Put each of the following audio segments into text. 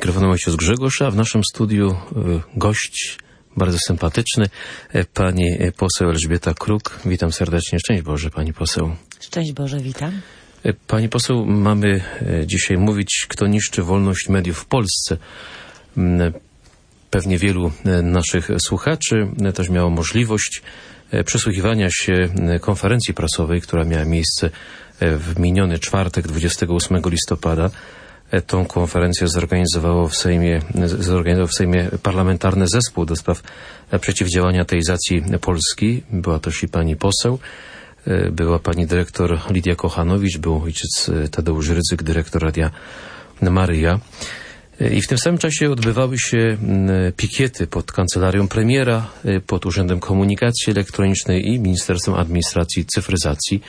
mikrofonu ojciec Grzegorz, a w naszym studiu gość bardzo sympatyczny, pani poseł Elżbieta Kruk. Witam serdecznie. Szczęść Boże, pani poseł. Szczęść Boże, witam. Pani poseł, mamy dzisiaj mówić, kto niszczy wolność mediów w Polsce. Pewnie wielu naszych słuchaczy też miało możliwość przysłuchiwania się konferencji prasowej, która miała miejsce w miniony czwartek, 28 listopada. Tą konferencję zorganizował w Sejmie Parlamentarny Zespół do spraw przeciwdziałania ateizacji Polski. Była też i pani poseł, była pani dyrektor Lidia Kochanowicz, był ojciec Tadeusz Rydzyk, dyrektor Radia Maryja. I w tym samym czasie odbywały się pikiety pod kancelarią premiera, pod Urzędem Komunikacji Elektronicznej i Ministerstwem Administracji i Cyfryzacji.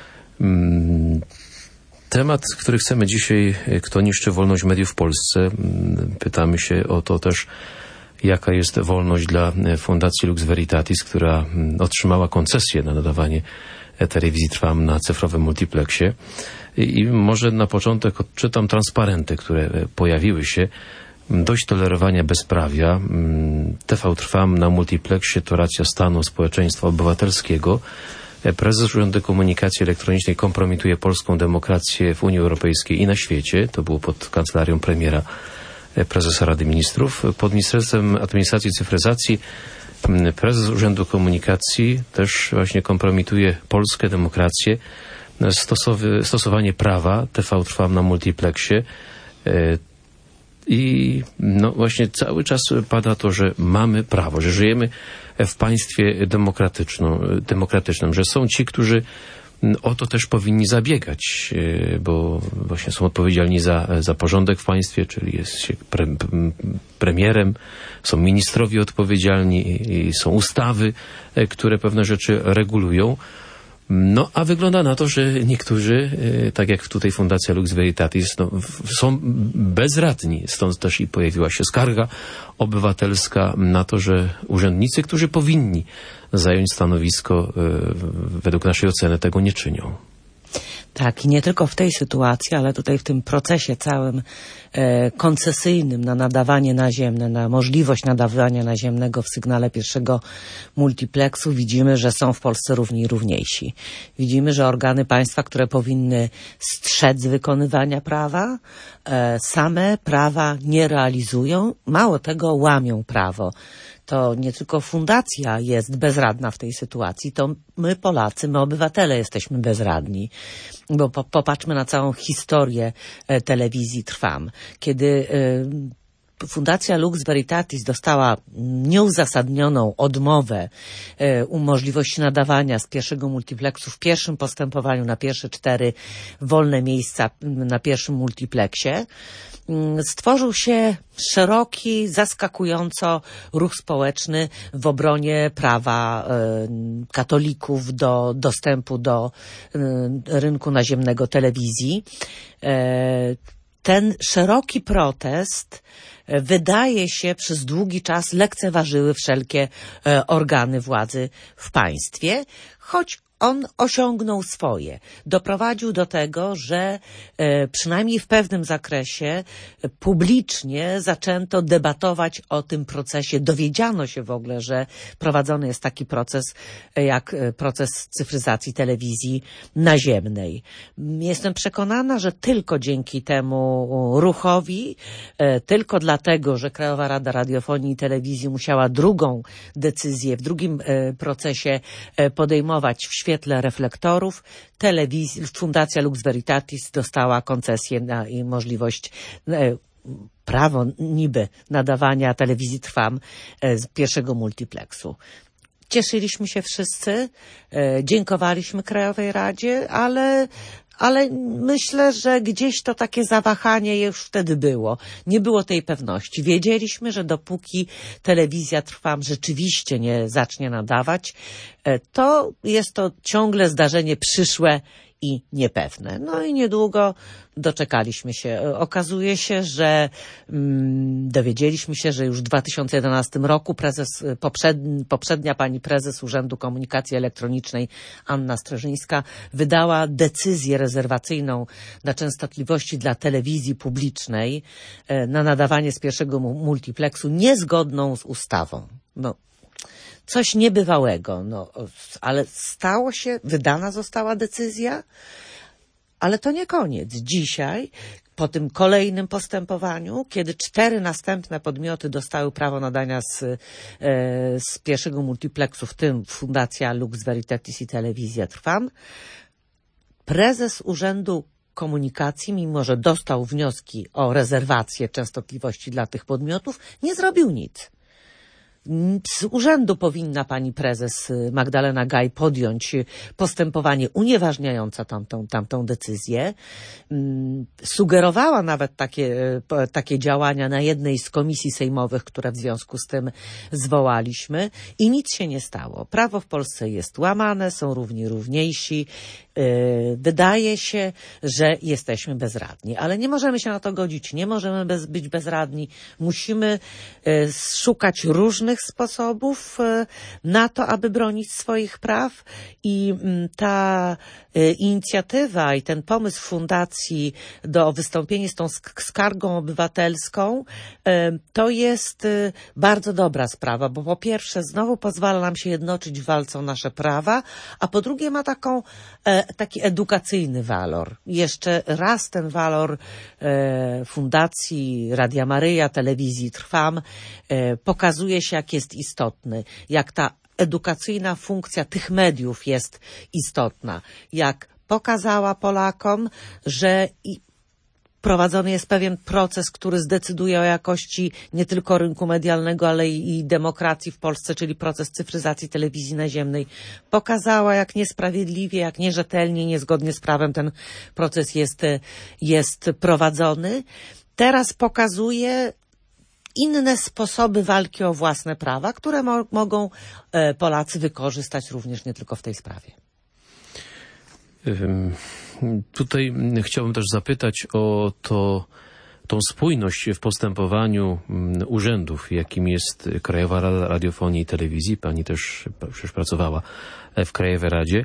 Temat, który chcemy dzisiaj, kto niszczy wolność mediów w Polsce. Pytamy się o to też, jaka jest wolność dla Fundacji Lux Veritatis, która otrzymała koncesję na nadawanie telewizji Trwam na cyfrowym multiplexie. I może na początek odczytam transparenty, które pojawiły się. Dość tolerowania bezprawia. TV Trwam na multiplexie to racja stanu społeczeństwa obywatelskiego. Prezes Urzędu Komunikacji Elektronicznej kompromituje polską demokrację w Unii Europejskiej i na świecie. To było pod kancelarią premiera, prezesa Rady Ministrów. Pod Ministerstwem Administracji i Cyfryzacji prezes Urzędu Komunikacji też właśnie kompromituje polską demokrację. Stosowanie prawa TV Trwam na multiplexie. I no właśnie cały czas pada to, że mamy prawo, że żyjemy w państwie demokratycznym, że są ci, którzy o to też powinni zabiegać, bo właśnie są odpowiedzialni za porządek w państwie, czyli jest się premierem, są ministrowie odpowiedzialni i są ustawy, które pewne rzeczy regulują. No, a wygląda na to, że niektórzy, tak jak tutaj Fundacja Lux Veritatis, są bezradni. Stąd też i pojawiła się skarga obywatelska na to, że urzędnicy, którzy powinni zająć stanowisko, według naszej oceny tego nie czynią. Tak, i nie tylko w tej sytuacji, ale tutaj w tym procesie całym koncesyjnym na nadawanie naziemne, na możliwość nadawania naziemnego w sygnale pierwszego multiplexu widzimy, że są w Polsce równi i równiejsi. Widzimy, że organy państwa, które powinny strzec wykonywania prawa, same prawa nie realizują, mało tego łamią prawo. To nie tylko fundacja jest bezradna w tej sytuacji, to my Polacy, my obywatele jesteśmy bezradni. Bo popatrzmy na całą historię telewizji Trwam. Kiedy Fundacja Lux Veritatis dostała nieuzasadnioną odmowę możliwości nadawania z pierwszego multiplexu w pierwszym postępowaniu na pierwsze 4 wolne miejsca na pierwszym multiplexie, stworzył się szeroki, zaskakująco ruch społeczny w obronie prawa katolików do dostępu do rynku naziemnego telewizji. Ten szeroki protest, wydaje się, przez długi czas lekceważyły wszelkie organy władzy w państwie, choć on osiągnął swoje. Doprowadził do tego, że przynajmniej w pewnym zakresie publicznie zaczęto debatować o tym procesie. Dowiedziano się w ogóle, że prowadzony jest taki proces jak proces cyfryzacji telewizji naziemnej. Jestem przekonana, że tylko dzięki temu ruchowi, tylko dlatego, że Krajowa Rada Radiofonii i Telewizji musiała drugą decyzję w drugim procesie podejmować w świetle reflektorów, Fundacja Lux Veritatis dostała koncesję i możliwość, prawo niby nadawania telewizji Trwam z pierwszego multiplexu. Cieszyliśmy się wszyscy, dziękowaliśmy Krajowej Radzie, ale myślę, że gdzieś to takie zawahanie już wtedy było. Nie było tej pewności. Wiedzieliśmy, że dopóki telewizja Trwam rzeczywiście nie zacznie nadawać, to jest to ciągle zdarzenie przyszłe i niepewne. No i niedługo doczekaliśmy się. Okazuje się, że dowiedzieliśmy się, że już w 2011 roku poprzednia pani prezes Urzędu Komunikacji Elektronicznej Anna Streżyńska wydała decyzję rezerwacyjną na częstotliwości dla telewizji publicznej na nadawanie z pierwszego multiplexu niezgodną z ustawą. No, coś niebywałego, no, ale stało się, wydana została decyzja, ale to nie koniec. Dzisiaj, po tym kolejnym postępowaniu, kiedy 4 następne podmioty dostały prawo nadania z pierwszego multiplexu, w tym Fundacja Lux Veritatis i Telewizja Trwam, prezes Urzędu Komunikacji, mimo że dostał wnioski o rezerwację częstotliwości dla tych podmiotów, nie zrobił nic. Z urzędu powinna pani prezes Magdalena Gaj podjąć postępowanie unieważniające tamtą decyzję. Sugerowała nawet takie działania na jednej z komisji sejmowych, które w związku z tym zwołaliśmy i nic się nie stało. Prawo w Polsce jest łamane, są równiejsi. Wydaje się, że jesteśmy bezradni, ale nie możemy się na to godzić, nie możemy być bezradni. Musimy szukać różnych sposobów na to, aby bronić swoich praw i ta inicjatywa i ten pomysł fundacji do wystąpienia z tą skargą obywatelską to jest bardzo dobra sprawa, bo po pierwsze znowu pozwala nam się jednoczyć w walce o nasze prawa, a po drugie ma taki edukacyjny walor. Jeszcze raz ten walor Fundacji Radia Maryja, Telewizji Trwam pokazuje się, jak jest istotny, jak ta edukacyjna funkcja tych mediów jest istotna, jak pokazała Polakom, że prowadzony jest pewien proces, który zdecyduje o jakości nie tylko rynku medialnego, ale i demokracji w Polsce, czyli proces cyfryzacji telewizji naziemnej. Pokazała, jak niesprawiedliwie, jak nierzetelnie, niezgodnie z prawem ten proces jest prowadzony. Teraz pokazuje inne sposoby walki o własne prawa, które mogą Polacy wykorzystać również nie tylko w tej sprawie. Tutaj chciałbym też zapytać o tą spójność w postępowaniu urzędów, jakim jest Krajowa Rada Radiofonii i Telewizji. Pani też przecież pracowała w Krajowej Radzie,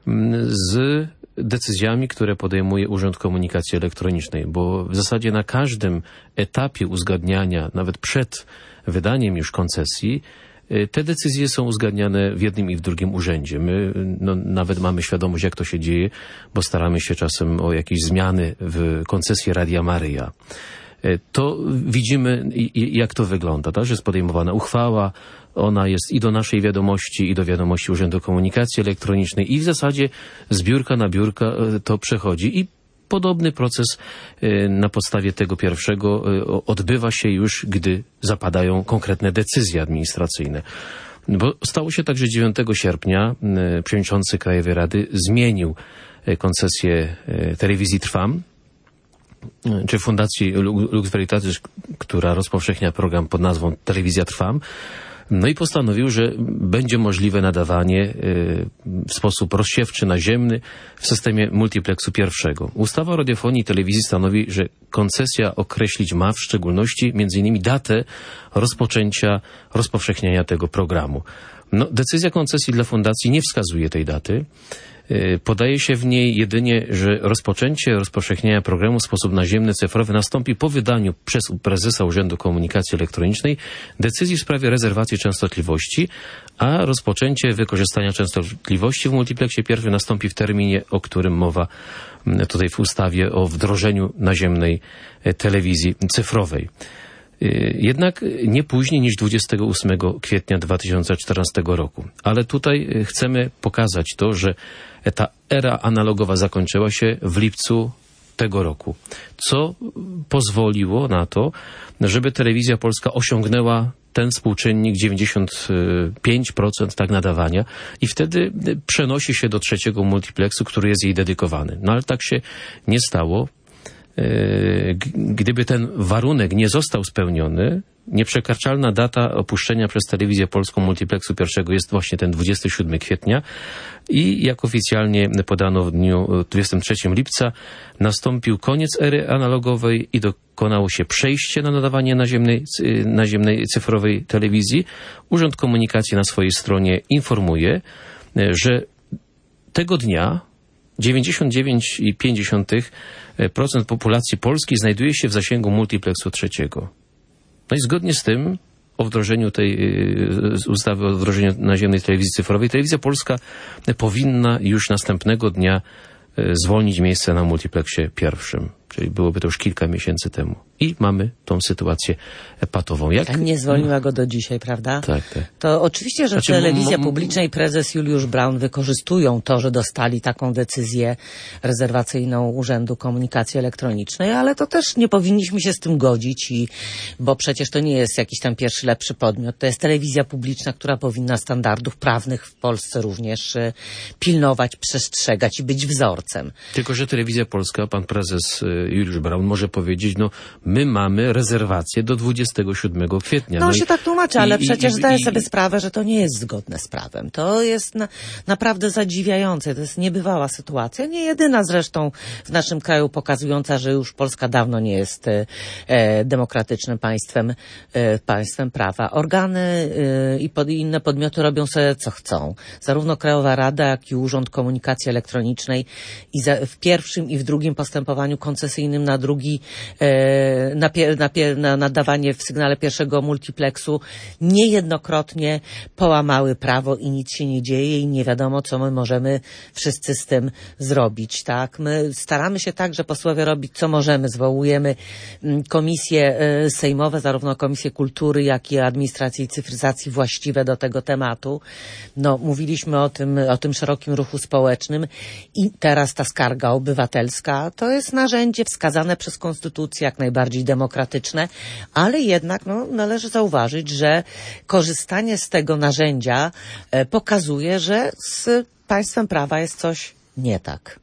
z decyzjami, które podejmuje Urząd Komunikacji Elektronicznej, bo w zasadzie na każdym etapie uzgadniania, nawet przed wydaniem już koncesji, te decyzje są uzgadniane w jednym i w drugim urzędzie. My nawet mamy świadomość, jak to się dzieje, bo staramy się czasem o jakieś zmiany w koncesji Radia Maryja. To widzimy, jak to wygląda. Tak? Że jest podejmowana uchwała, ona jest i do naszej wiadomości, i do wiadomości Urzędu Komunikacji Elektronicznej i w zasadzie z biurka na biurka to przechodzi. I podobny proces na podstawie tego pierwszego odbywa się już, gdy zapadają konkretne decyzje administracyjne. Bo stało się tak, że 9 sierpnia przewodniczący Krajowej Rady zmienił koncesję Telewizji Trwam, czy Fundacji Lux Veritatis, która rozpowszechnia program pod nazwą Telewizja Trwam. No i postanowił, że będzie możliwe nadawanie w sposób rozsiewczy, naziemny w systemie multiplexu pierwszego. Ustawa o radiofonii i telewizji stanowi, że koncesja określić ma w szczególności m.in. datę rozpoczęcia rozpowszechniania tego programu. No, decyzja koncesji dla fundacji nie wskazuje tej daty. Podaje się w niej jedynie, że rozpoczęcie rozpowszechniania programu w sposób naziemny, cyfrowy nastąpi po wydaniu przez prezesa Urzędu Komunikacji Elektronicznej decyzji w sprawie rezerwacji częstotliwości, a rozpoczęcie wykorzystania częstotliwości w multiplexie pierwszym nastąpi w terminie, o którym mowa tutaj w ustawie o wdrożeniu naziemnej telewizji cyfrowej. Jednak nie później niż 28 kwietnia 2014 roku. Ale tutaj chcemy pokazać to, że ta era analogowa zakończyła się w lipcu tego roku, co pozwoliło na to, żeby Telewizja Polska osiągnęła ten współczynnik 95% tak nadawania i wtedy przenosi się do trzeciego multiplexu, który jest jej dedykowany. No ale tak się nie stało. Gdyby ten warunek nie został spełniony, Nieprzekraczalna data opuszczenia przez Telewizję Polską multiplexu pierwszego jest właśnie ten 27 kwietnia i jak oficjalnie podano w dniu 23 lipca nastąpił koniec ery analogowej i dokonało się przejście na nadawanie naziemnej cyfrowej telewizji. Urząd Komunikacji na swojej stronie informuje, że tego dnia 99,5% populacji Polski znajduje się w zasięgu multiplexu trzeciego. No i zgodnie z tym, o wdrożeniu tej ustawy o wdrożeniu naziemnej telewizji cyfrowej, Telewizja Polska powinna już następnego dnia zwolnić miejsce na multiplexie pierwszym. Czyli byłoby to już kilka miesięcy temu. I mamy tą sytuację patową. A nie zwolniła go do dzisiaj, prawda? Tak. To oczywiście, że telewizja publiczna i prezes Juliusz Braun wykorzystują to, że dostali taką decyzję rezerwacyjną Urzędu Komunikacji Elektronicznej, ale to też nie powinniśmy się z tym godzić, bo przecież to nie jest jakiś tam pierwszy, lepszy podmiot. To jest telewizja publiczna, która powinna standardów prawnych w Polsce również pilnować, przestrzegać i być wzorcem. Tylko że Telewizja Polska, pan prezes Juliusz Braun może powiedzieć, my mamy rezerwację do 27 kwietnia. No się tak tłumaczy, ale przecież zdaję sobie sprawę, że to nie jest zgodne z prawem. To jest naprawdę zadziwiające. To jest niebywała sytuacja. Nie jedyna zresztą w naszym kraju pokazująca, że już Polska dawno nie jest demokratycznym państwem prawa. Organy i inne podmioty robią sobie co chcą. Zarówno Krajowa Rada, jak i Urząd Komunikacji Elektronicznej w pierwszym i w drugim postępowaniu koncesyjnym na drugi na nadawanie w sygnale pierwszego multiplexu niejednokrotnie połamały prawo i nic się nie dzieje i nie wiadomo, co my możemy wszyscy z tym zrobić, tak? My staramy się także posłowie robić, co możemy. Zwołujemy komisje sejmowe, zarówno Komisję Kultury, jak i Administracji i Cyfryzacji właściwe do tego tematu. Mówiliśmy o tym szerokim ruchu społecznym i teraz ta skarga obywatelska to jest narzędzie wskazane przez Konstytucję, jak najbardziej demokratyczne, ale jednak należy zauważyć, że korzystanie z tego narzędzia pokazuje, że z państwem prawa jest coś nie tak.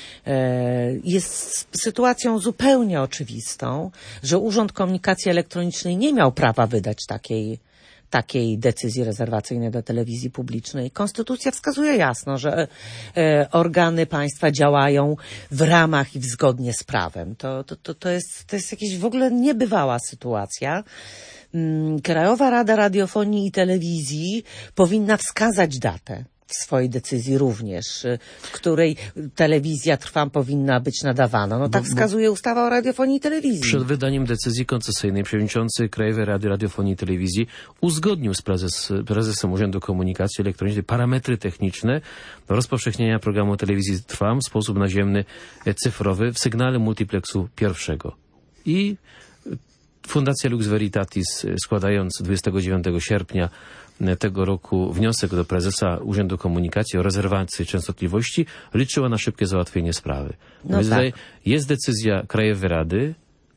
Jest sytuacją zupełnie oczywistą, że Urząd Komunikacji Elektronicznej nie miał prawa wydać takiej decyzji rezerwacyjnej do telewizji publicznej. Konstytucja wskazuje jasno, że organy państwa działają w ramach i zgodnie z prawem. To jest jakaś w ogóle niebywała sytuacja. Krajowa Rada Radiofonii i Telewizji powinna wskazać datę w swojej decyzji również, w której telewizja Trwam powinna być nadawana. Tak wskazuje ustawa o radiofonii i telewizji. Przed wydaniem decyzji koncesyjnej przewodniczący Krajowej Rady Radiofonii i Telewizji uzgodnił z prezesem Urzędu Komunikacji Elektronicznej parametry techniczne do rozpowszechnienia programu telewizji Trwam w sposób naziemny cyfrowy w sygnale multiplexu pierwszego. I Fundacja Lux Veritatis, składając 29 sierpnia tego roku wniosek do prezesa Urzędu Komunikacji o rezerwację częstotliwości, liczyła na szybkie załatwienie sprawy. Więc tutaj jest decyzja Krajowej Rady,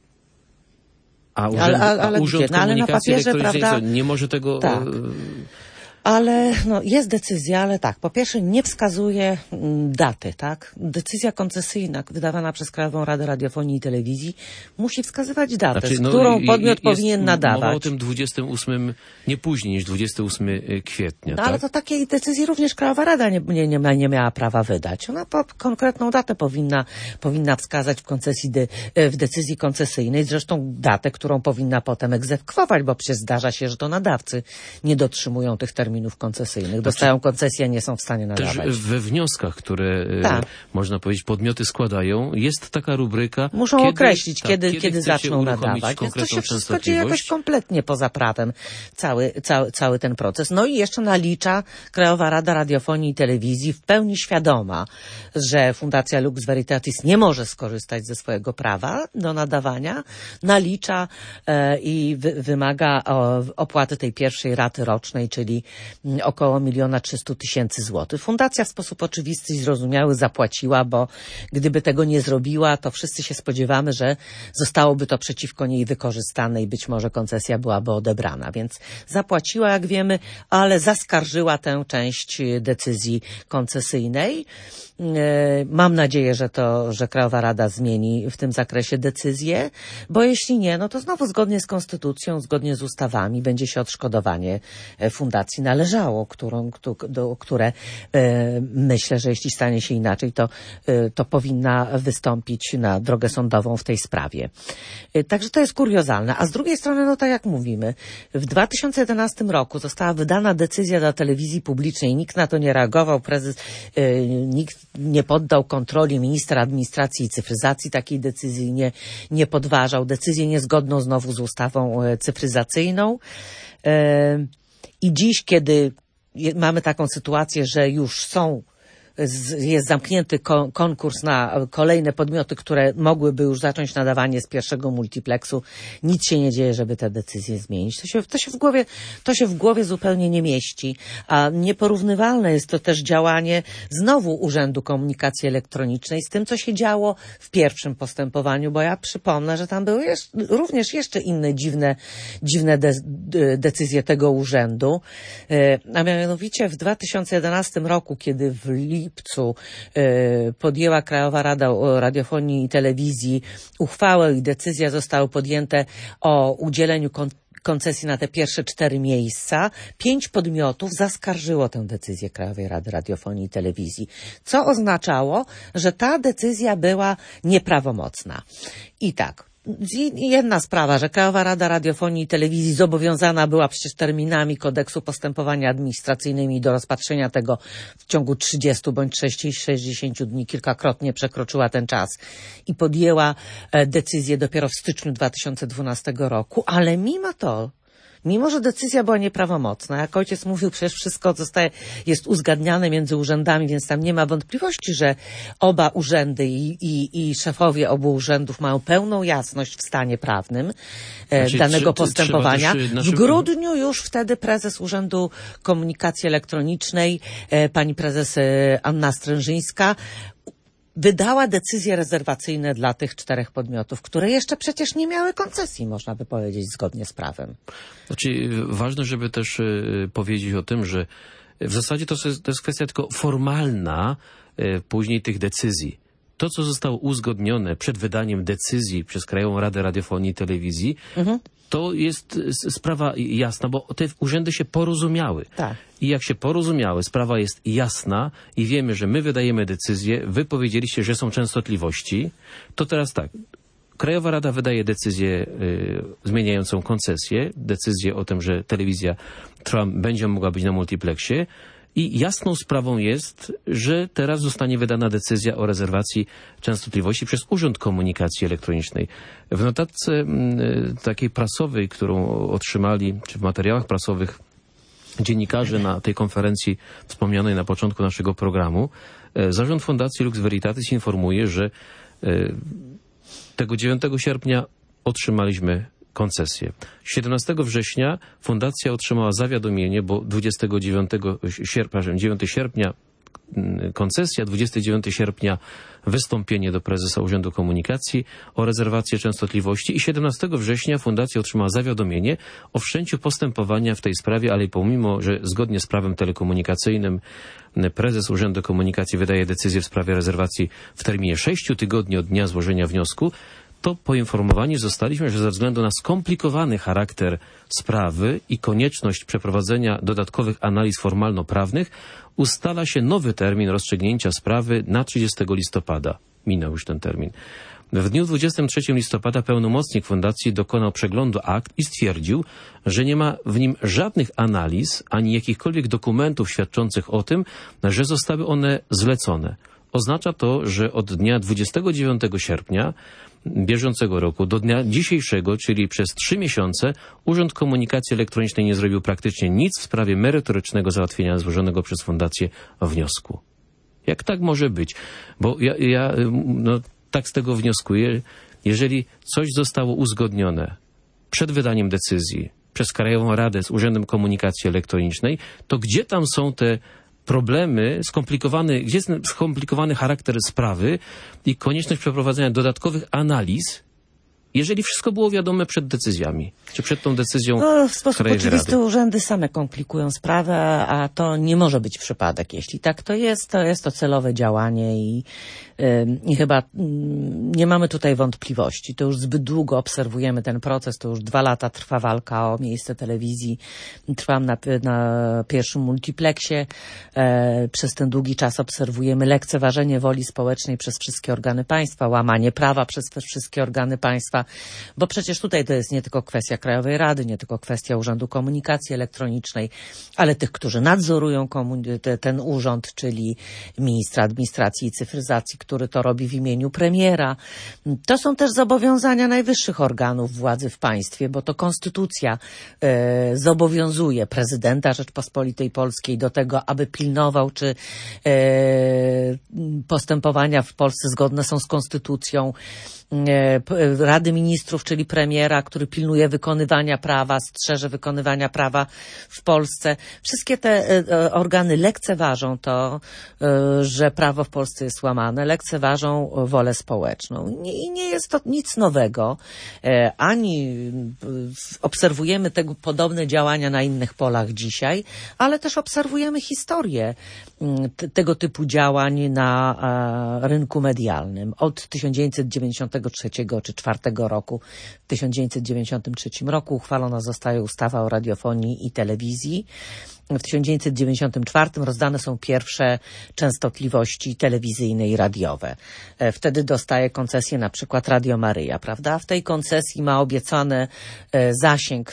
a Urząd Komunikacji Elektronicznej nie może tego... Tak. Ale jest decyzja, ale tak, po pierwsze nie wskazuje daty, tak? Decyzja koncesyjna wydawana przez Krajową Radę Radiofonii i Telewizji musi wskazywać datę, z którą podmiot powinien nadawać. Mowa o tym 28, nie później niż 28 kwietnia. Ale to takiej decyzji również Krajowa Rada nie miała prawa wydać. Ona konkretną datę powinna wskazać w decyzji koncesyjnej, zresztą datę, którą powinna potem egzekwować, bo przecież zdarza się, że to nadawcy nie dotrzymują tych terminów koncesyjnych. Dostają koncesję, nie są w stanie nadawać. Też we wnioskach, które można powiedzieć podmioty składają, jest taka rubryka. Muszą określić, kiedy zaczną nadawać. Więc to się wszystko dzieje jakoś kompletnie poza prawem. Cały ten proces. I jeszcze nalicza Krajowa Rada Radiofonii i Telewizji, w pełni świadoma, że Fundacja Lux Veritatis nie może skorzystać ze swojego prawa do nadawania. Nalicza i wymaga opłaty tej pierwszej raty rocznej, czyli około 1 300 000 złotych. Fundacja w sposób oczywisty i zrozumiały zapłaciła, bo gdyby tego nie zrobiła, to wszyscy się spodziewamy, że zostałoby to przeciwko niej wykorzystane i być może koncesja byłaby odebrana. Więc zapłaciła, jak wiemy, ale zaskarżyła tę część decyzji koncesyjnej. Mam nadzieję, że Krajowa Rada zmieni w tym zakresie decyzję, bo jeśli nie, no to znowu zgodnie z konstytucją, zgodnie z ustawami będzie się odszkodowanie fundacji należało, które myślę, że jeśli stanie się inaczej, to powinna wystąpić na drogę sądową w tej sprawie. Także to jest kuriozalne. A z drugiej strony, no tak jak mówimy, w 2011 roku została wydana decyzja dla telewizji publicznej, nikt na to nie reagował, nikt nie poddał kontroli, minister administracji i cyfryzacji takiej decyzji nie podważał, decyzję niezgodną znowu z ustawą cyfryzacyjną. I dziś, kiedy mamy taką sytuację, że już jest zamknięty konkurs na kolejne podmioty, które mogłyby już zacząć nadawanie z pierwszego multiplexu. Nic się nie dzieje, żeby te decyzje zmienić. To się w głowie zupełnie nie mieści. A nieporównywalne jest to też działanie znowu Urzędu Komunikacji Elektronicznej z tym, co się działo w pierwszym postępowaniu, bo ja przypomnę, że tam były również jeszcze inne dziwne decyzje tego urzędu. A mianowicie w 2011 roku, kiedy w lipcu podjęła Krajowa Rada Radiofonii i Telewizji uchwałę i decyzja zostały podjęte o udzieleniu koncesji na te pierwsze 4 miejsca. 5 podmiotów zaskarżyło tę decyzję Krajowej Rady Radiofonii i Telewizji, co oznaczało, że ta decyzja była nieprawomocna. I tak. Jedna sprawa, że Krajowa Rada Radiofonii i Telewizji zobowiązana była przecież terminami kodeksu postępowania administracyjnymi do rozpatrzenia tego w ciągu 30 bądź 60 dni, kilkakrotnie przekroczyła ten czas i podjęła decyzję dopiero w styczniu 2012 roku, ale mimo że decyzja była nieprawomocna, jak ojciec mówił, przecież wszystko jest uzgadniane między urzędami, więc tam nie ma wątpliwości, że oba urzędy i szefowie obu urzędów mają pełną jasność w stanie prawnym danego postępowania. W grudniu już wtedy prezes Urzędu Komunikacji Elektronicznej, pani prezes Anna Strężyńska, wydała decyzje rezerwacyjne dla tych 4 podmiotów, które jeszcze przecież nie miały koncesji, można by powiedzieć, zgodnie z prawem. Znaczy, ważne, żeby też powiedzieć o tym, że w zasadzie to jest kwestia tylko formalna później tych decyzji. To, co zostało uzgodnione przed wydaniem decyzji przez Krajową Radę Radiofonii i Telewizji, to jest sprawa jasna, bo te urzędy się porozumiały. Tak. I jak się porozumiały, sprawa jest jasna i wiemy, że my wydajemy decyzję, wy powiedzieliście, że są częstotliwości, to teraz tak. Krajowa Rada wydaje decyzję zmieniającą koncesję, decyzję o tym, że telewizja będzie mogła być na multiplexie. I jasną sprawą jest, że teraz zostanie wydana decyzja o rezerwacji częstotliwości przez Urząd Komunikacji Elektronicznej. W notatce takiej prasowej, którą otrzymali, czy w materiałach prasowych dziennikarze na tej konferencji wspomnianej na początku naszego programu, zarząd Fundacji Lux Veritatis informuje, że tego 9 sierpnia otrzymaliśmy koncesję. 17 września fundacja otrzymała zawiadomienie, bo 9 sierpnia koncesja, 29 sierpnia wystąpienie do prezesa Urzędu Komunikacji o rezerwację częstotliwości i 17 września fundacja otrzymała zawiadomienie o wszczęciu postępowania w tej sprawie, ale pomimo, że zgodnie z prawem telekomunikacyjnym prezes Urzędu Komunikacji wydaje decyzję w sprawie rezerwacji w terminie 6 tygodni od dnia złożenia wniosku, to poinformowani zostaliśmy, że ze względu na skomplikowany charakter sprawy i konieczność przeprowadzenia dodatkowych analiz formalno-prawnych ustala się nowy termin rozstrzygnięcia sprawy na 30 listopada. Minął już ten termin. W dniu 23 listopada pełnomocnik fundacji dokonał przeglądu akt i stwierdził, że nie ma w nim żadnych analiz ani jakichkolwiek dokumentów świadczących o tym, że zostały one zlecone. Oznacza to, że od dnia 29 sierpnia bieżącego roku do dnia dzisiejszego, czyli przez 3 miesiące, Urząd Komunikacji Elektronicznej nie zrobił praktycznie nic w sprawie merytorycznego załatwienia złożonego przez fundację wniosku. Jak tak może być? Bo ja tak z tego wnioskuję, jeżeli coś zostało uzgodnione przed wydaniem decyzji, przez Krajową Radę z Urzędem Komunikacji Elektronicznej, to gdzie tam są te problemy, gdzie jest skomplikowany charakter sprawy i konieczność przeprowadzenia dodatkowych analiz, jeżeli wszystko było wiadome przed decyzjami, czy przed tą decyzją w sposób oczywisty urzędy same komplikują sprawę, a to nie może być przypadek. Jeśli tak to jest to celowe działanie i chyba nie mamy tutaj wątpliwości. To już zbyt długo obserwujemy ten proces, to już 2 lata trwa walka o miejsce telewizji. Trwam na pierwszym multiplexie. Przez ten długi czas obserwujemy lekceważenie woli społecznej przez wszystkie organy państwa, łamanie prawa przez te wszystkie organy państwa, bo przecież tutaj to jest nie tylko kwestia Krajowej Rady, nie tylko kwestia Urzędu Komunikacji Elektronicznej, ale tych, którzy nadzorują ten urząd, czyli ministra administracji i cyfryzacji, który to robi w imieniu premiera. To są też zobowiązania najwyższych organów władzy w państwie, bo to konstytucja zobowiązuje prezydenta Rzeczpospolitej Polskiej do tego, aby pilnował, czy postępowania w Polsce zgodne są z konstytucją. Rady Ministrów, czyli premiera, który pilnuje wykonywania prawa, strzeże wykonywania prawa w Polsce. Wszystkie te organy lekceważą to, że prawo w Polsce jest łamane, lekceważą wolę społeczną. I nie jest to nic nowego. Ani obserwujemy podobne działania na innych polach dzisiaj, ale też obserwujemy historię tego typu działań na rynku medialnym. Od 1993 czy 2004 roku. W 1993 roku uchwalona zostaje ustawa o radiofonii i telewizji. W 1994 rozdane są pierwsze częstotliwości telewizyjne i radiowe. Wtedy dostaje koncesję na przykład Radio Maryja, prawda? W tej koncesji ma obiecany zasięg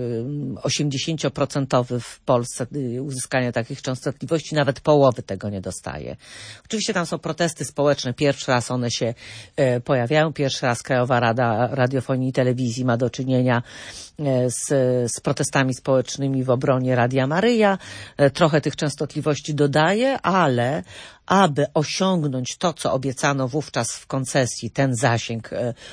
80% w Polsce uzyskania takich częstotliwości, nawet połowy tego nie dostaje. Oczywiście tam są protesty społeczne, pierwszy raz one się pojawiają, pierwszy raz Krajowa Rada Radiofonii i Telewizji ma do czynienia z protestami społecznymi w obronie Radia Maryja. Trochę tych częstotliwości dodaje, ale aby osiągnąć to, co obiecano wówczas w koncesji, ten zasięg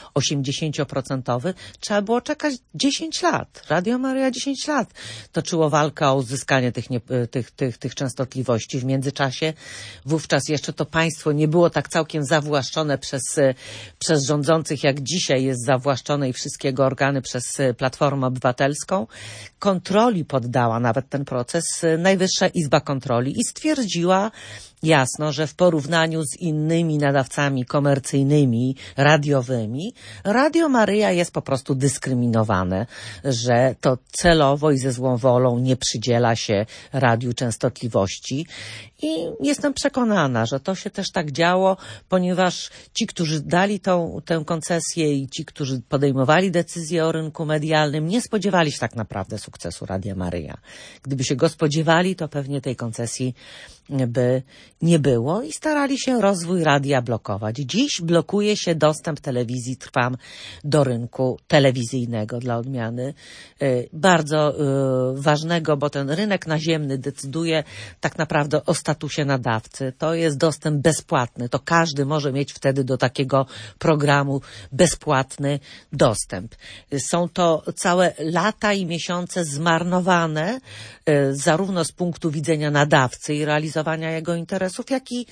80%, trzeba było czekać 10 lat. Radio Maryja 10 lat toczyło walkę o uzyskanie tych częstotliwości. W międzyczasie wówczas jeszcze to państwo nie było tak całkiem zawłaszczone przez rządzących, jak dzisiaj jest zawłaszczone i wszystkie jego organy przez Platformę Obywatelską. Kontroli poddała nawet ten proces Najwyższa Izba Kontroli i stwierdziła jasno, że w porównaniu z innymi nadawcami komercyjnymi, radiowymi, Radio Maryja jest po prostu dyskryminowane, że to celowo i ze złą wolą nie przydziela się radiu częstotliwości. I jestem przekonana, że to się też tak działo, ponieważ ci, którzy dali tę koncesję i ci, którzy podejmowali decyzje o rynku medialnym, nie spodziewali się tak naprawdę sukcesu Radia Maryja. Gdyby się go spodziewali, to pewnie tej koncesji by nie było i starali się rozwój radia blokować. Dziś blokuje się dostęp telewizji Trwam do rynku telewizyjnego dla odmiany. Bardzo ważnego, bo ten rynek naziemny decyduje tak naprawdę o statusie nadawcy. To jest dostęp bezpłatny. To każdy może mieć wtedy do takiego programu bezpłatny dostęp. Są to całe lata i miesiące zmarnowane zarówno z punktu widzenia nadawcy i realizowania jego interesów,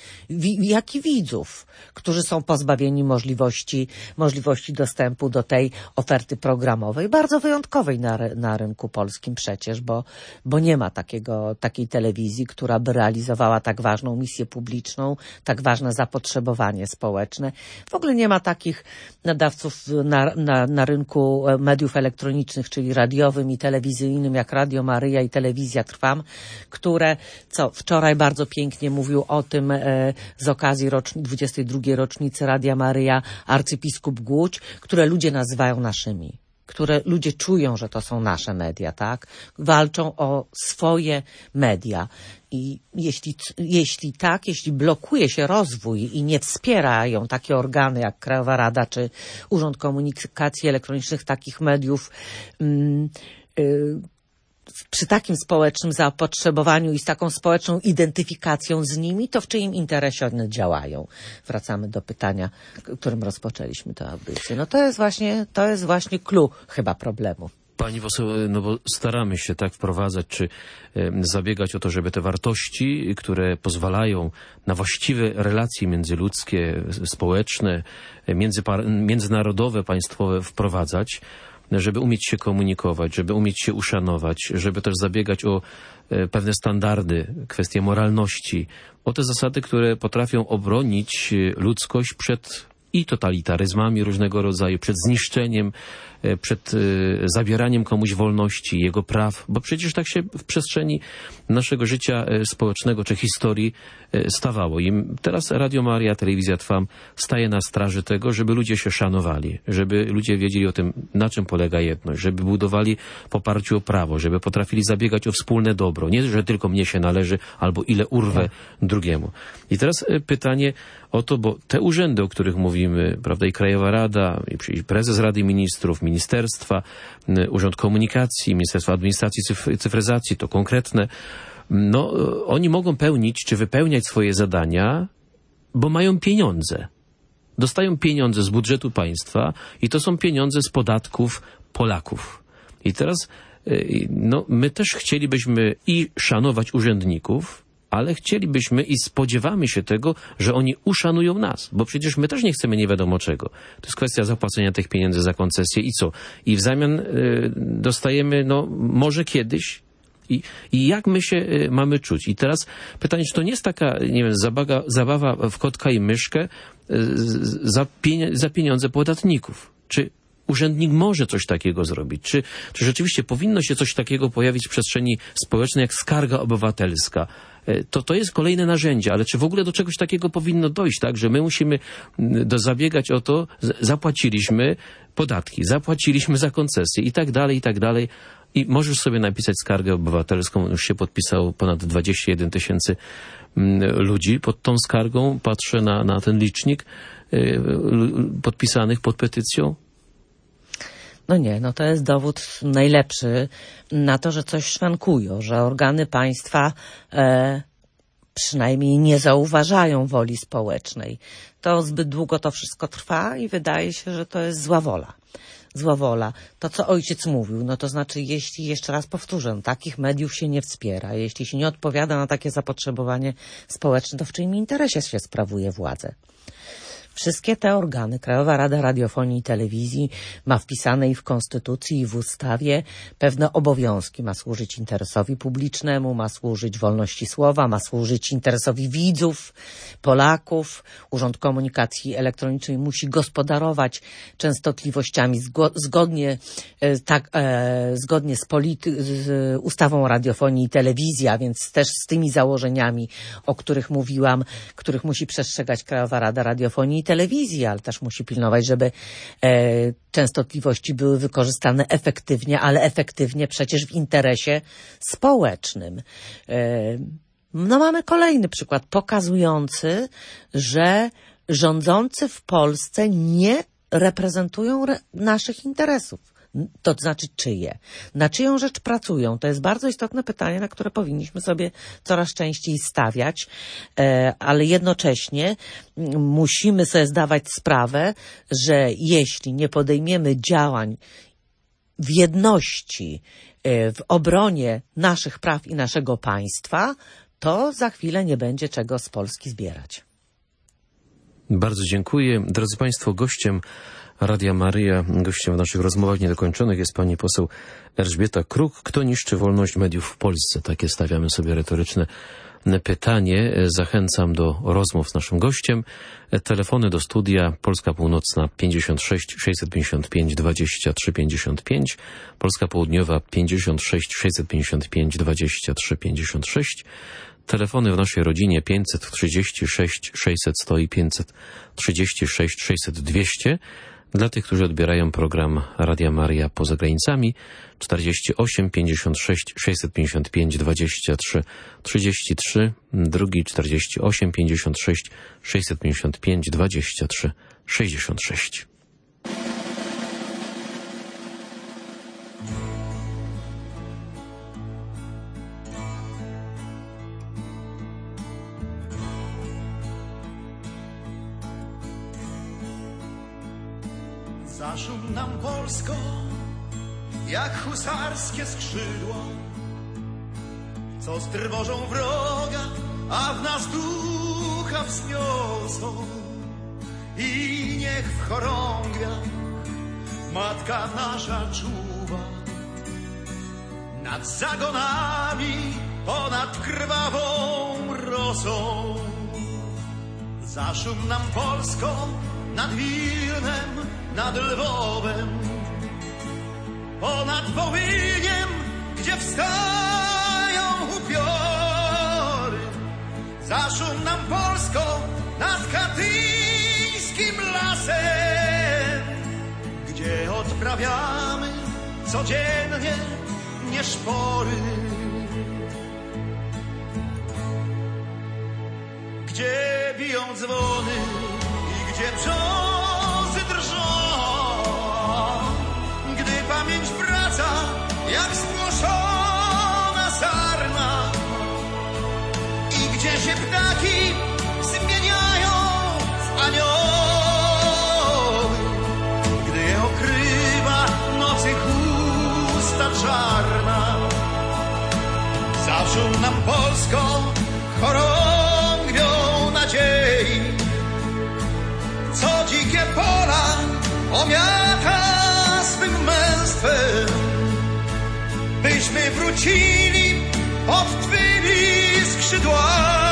jak i widzów, którzy są pozbawieni możliwości dostępu do tej oferty programowej, bardzo wyjątkowej na rynku polskim przecież, bo nie ma takiej telewizji, która by realizowała tak ważną misję publiczną, tak ważne zapotrzebowanie społeczne. W ogóle nie ma takich nadawców na rynku mediów elektronicznych, czyli radiowym i telewizyjnym, jak Radio Maryja i Telewizja Trwam, które, co wczoraj bardzo pięknie mówił o tym z okazji 22. rocznicy Radia Maryja arcybiskup Głódź, które ludzie nazywają naszymi, które ludzie czują, że to są nasze media, tak? Walczą o swoje media. I jeśli blokuje się rozwój i nie wspierają takie organy jak Krajowa Rada czy Urząd Komunikacji Elektronicznych takich mediów, przy takim społecznym zapotrzebowaniu i z taką społeczną identyfikacją z nimi, to w czyim interesie one działają? Wracamy do pytania, którym rozpoczęliśmy tę audycję. No to jest właśnie clue chyba problemu. Pani poseł, no bo staramy się tak wprowadzać, czy zabiegać o to, żeby te wartości, które pozwalają na właściwe relacje międzyludzkie, społeczne, międzynarodowe, państwowe wprowadzać, żeby umieć się komunikować, żeby umieć się uszanować, żeby też zabiegać o pewne standardy, kwestie moralności, o te zasady, które potrafią obronić ludzkość przed i totalitaryzmami różnego rodzaju, przed zniszczeniem, przed zabieraniem komuś wolności, jego praw, bo przecież tak się w przestrzeni naszego życia społecznego czy historii stawało. I teraz Radio Maria, Telewizja Trwam staje na straży tego, żeby ludzie się szanowali, żeby ludzie wiedzieli o tym, na czym polega jedność, żeby budowali w oparciu o prawo, żeby potrafili zabiegać o wspólne dobro. Nie, że tylko mnie się należy, albo ile urwę drugiemu. I teraz pytanie o to, bo te urzędy, o których mówimy, prawda, i Krajowa Rada, i prezes Rady Ministrów, ministerstwa, Urząd Komunikacji, Ministerstwo Administracji, Cyfryzacji, to konkretne, no, oni mogą pełnić czy wypełniać swoje zadania, bo mają pieniądze. Dostają pieniądze z budżetu państwa i to są pieniądze z podatków Polaków. I teraz, no, my też chcielibyśmy i szanować urzędników, ale chcielibyśmy i spodziewamy się tego, że oni uszanują nas, bo przecież my też nie chcemy nie wiadomo czego. To jest kwestia zapłacenia tych pieniędzy za koncesję i co? I w zamian dostajemy, no, może kiedyś. I jak my się mamy czuć? I teraz pytanie, czy to nie jest taka, nie wiem, zabawa w kotka i myszkę za pieniądze podatników? Czy urzędnik może coś takiego zrobić? Czy rzeczywiście powinno się coś takiego pojawić w przestrzeni społecznej jak skarga obywatelska? To jest kolejne narzędzie, ale czy w ogóle do czegoś takiego powinno dojść, tak? Że my musimy zabiegać o to, zapłaciliśmy podatki, zapłaciliśmy za koncesje i tak dalej, i tak dalej. I możesz sobie napisać skargę obywatelską, już się podpisało ponad 21 000 ludzi pod tą skargą. Patrzę na ten licznik podpisanych pod petycją. No nie, no to jest dowód najlepszy na to, że coś szwankują, że organy państwa przynajmniej nie zauważają woli społecznej. To zbyt długo to wszystko trwa i wydaje się, że to jest zła wola. Zła wola. To, co ojciec mówił, no to znaczy, jeśli, jeszcze raz powtórzę, takich mediów się nie wspiera, jeśli się nie odpowiada na takie zapotrzebowanie społeczne, to w czyim interesie się sprawuje władzę? Wszystkie te organy, Krajowa Rada Radiofonii i Telewizji ma wpisane i w Konstytucji, i w ustawie pewne obowiązki. Ma służyć interesowi publicznemu, ma służyć wolności słowa, ma służyć interesowi widzów, Polaków. Urząd Komunikacji Elektronicznej musi gospodarować częstotliwościami zgodnie z ustawą o radiofonii i telewizji, a więc też z tymi założeniami, o których mówiłam, których musi przestrzegać Krajowa Rada Radiofonii i Telewizji, ale też musi pilnować, żeby częstotliwości były wykorzystane efektywnie, ale efektywnie przecież w interesie społecznym. No mamy kolejny przykład pokazujący, że rządzący w Polsce nie reprezentują naszych interesów. To znaczy czyje? Na czyją rzecz pracują? To jest bardzo istotne pytanie, na które powinniśmy sobie coraz częściej stawiać, ale jednocześnie musimy sobie zdawać sprawę, że jeśli nie podejmiemy działań w jedności, w obronie naszych praw i naszego państwa, to za chwilę nie będzie czego z Polski zbierać. Bardzo dziękuję. Drodzy Państwo, gościem Radia Maryja, gościem w naszych rozmowach niedokończonych jest pani poseł Elżbieta Kruk. Kto niszczy wolność mediów w Polsce? Takie stawiamy sobie retoryczne pytanie. Zachęcam do rozmów z naszym gościem. Telefony do studia: Polska Północna 56 655 23 55, Polska Południowa 56 655 23 56. Telefony w naszej rodzinie 536 600 100 i 536 600 200. Dla tych, którzy odbierają program Radia Maria poza granicami, 48 56 655 23 33, drugi 48 56 655 23 66. Zaszum nam Polsko jak husarskie skrzydła, co strwożą wroga, a w nas ducha wzniosą. I niech w chorągwiach matka nasza czuwa nad zagonami, ponad krwawą rosą. Za szum nam Polską, nad Wilnem, nad Lwowem, ponad Wołyniem, gdzie wstają upiory. Za szum nam Polską, nad katyńskim lasem, gdzie odprawiamy codziennie nieszpory. Gdzie biją dzwony i gdzie brzozy drżą, gdy pamięć wraca jak spłoszona sarna i gdzie się ptaki zmieniają w anioły, gdy je okrywa nocy chusta czarna. Za szum nam Polską chorągwią nadziei, co dzikie pola omiata swym męstwem, byśmy wrócili pod twymi skrzydłami,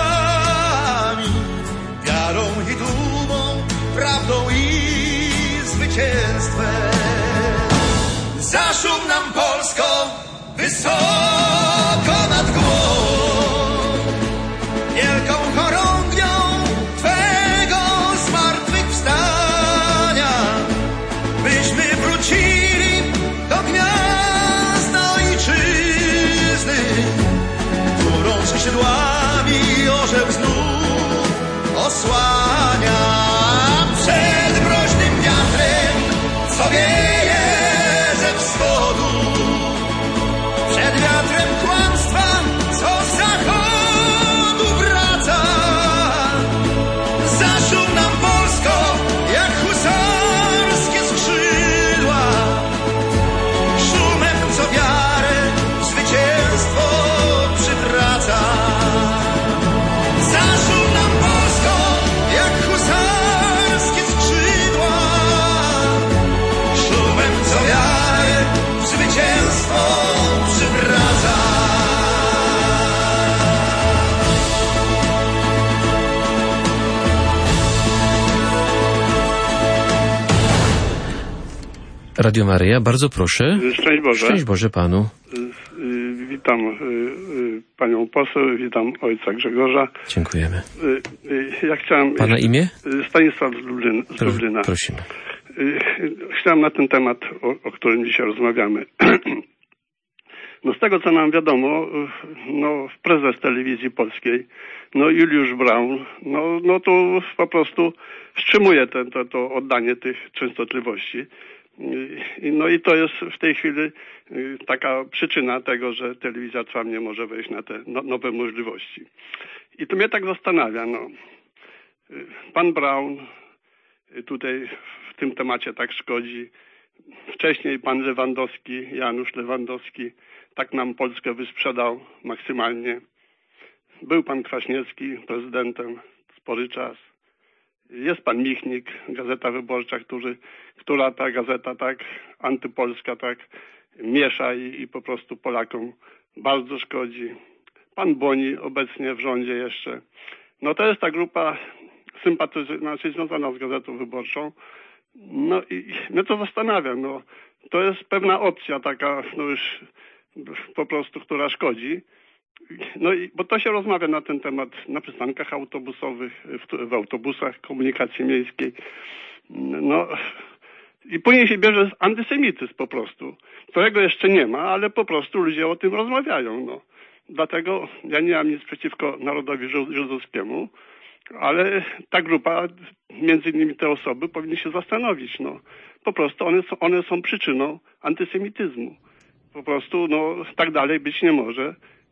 wiarą i dumą, prawdą i zwycięstwem. Za szum nam Polską wysoko nad głową, wielką chorągwią Twego zmartwychwstania, byśmy wrócili do gniazda ojczyzny, którą skrzydłami orzeł znów osłania. Przed mroźnym wiatrem, co wieje ze wschodu, przed wiatrem kłamstwa, co z zachodu wraca. Za szum nam Polsko, jak husarskie skrzydła, szumem, co wiarę w zwycięstwo przywraca. Za szum nam Polsko, jak husarskie skrzydła, szumem, co wiarę w zwycięstwo przywraca. Radio Maryja, bardzo proszę. Szczęść Boże. Szczęść Boże panu. Witam panią poseł, witam ojca Grzegorza. Dziękujemy. Ja chciałem... Pana imię? Stanisław z Lublina. Prosimy. Chciałem na ten temat, o którym dzisiaj rozmawiamy. No z tego, co nam wiadomo, no prezes telewizji polskiej, no Juliusz Braun, no to po prostu wstrzymuje to oddanie tych częstotliwości. No i to jest w tej chwili taka przyczyna tego, że telewizja Trwam nie może wejść na te nowe możliwości. I to mnie tak zastanawia, no. Pan Braun tutaj w tym temacie tak szkodzi. Wcześniej pan Lewandowski, Janusz Lewandowski, tak nam Polskę wysprzedał maksymalnie. Był pan Kwaśniewski prezydentem spory czas. Jest pan Michnik, Gazeta Wyborcza, która ta gazeta tak antypolska tak miesza i po prostu Polakom bardzo szkodzi. Pan Boni obecnie w rządzie jeszcze. No to jest ta grupa sympatyzująca, związana z Gazetą Wyborczą. No i mnie to zastanawia, no to jest pewna opcja taka, no już po prostu, która szkodzi. No i bo to się rozmawia na ten temat na przystankach autobusowych, w autobusach komunikacji miejskiej. No i później się bierze antysemityzm po prostu, którego jeszcze nie ma, ale po prostu ludzie o tym rozmawiają. No. Dlatego ja nie mam nic przeciwko narodowi żydowskiemu, ale ta grupa, między innymi te osoby, powinny się zastanowić. No. Po prostu one są przyczyną antysemityzmu. Po prostu no tak dalej być nie może.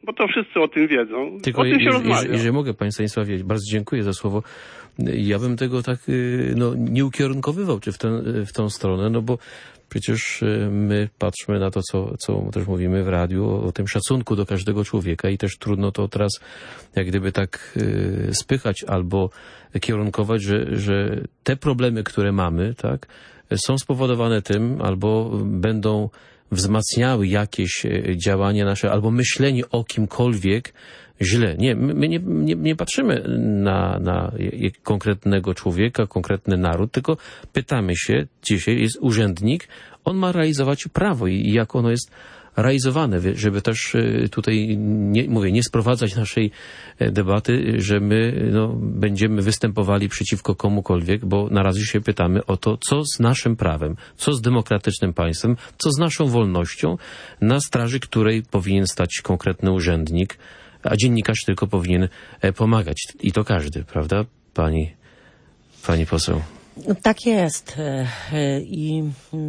bo to wszyscy o tym wiedzą. Tylko o tym się rozmawia. jeżeli mogę, panie Stanisławie, bardzo dziękuję za słowo. Ja bym tego tak nie ukierunkowywał w tą stronę, no bo przecież my patrzmy na to, co też mówimy w radiu, o tym szacunku do każdego człowieka i też trudno to teraz jak gdyby tak spychać albo kierunkować, że te problemy, które mamy, tak, są spowodowane tym albo będą wzmacniały jakieś działania nasze albo myślenie o kimkolwiek źle. Nie, my nie patrzymy na konkretnego człowieka, konkretny naród, tylko pytamy się, dzisiaj jest urzędnik, on ma realizować prawo i jak ono jest realizowane, żeby też tutaj, nie sprowadzać naszej debaty, że my będziemy występowali przeciwko komukolwiek, bo na razie się pytamy o to, co z naszym prawem, co z demokratycznym państwem, co z naszą wolnością, na straży której powinien stać konkretny urzędnik, a dziennikarz tylko powinien pomagać. I to każdy, prawda, pani poseł? Tak jest. I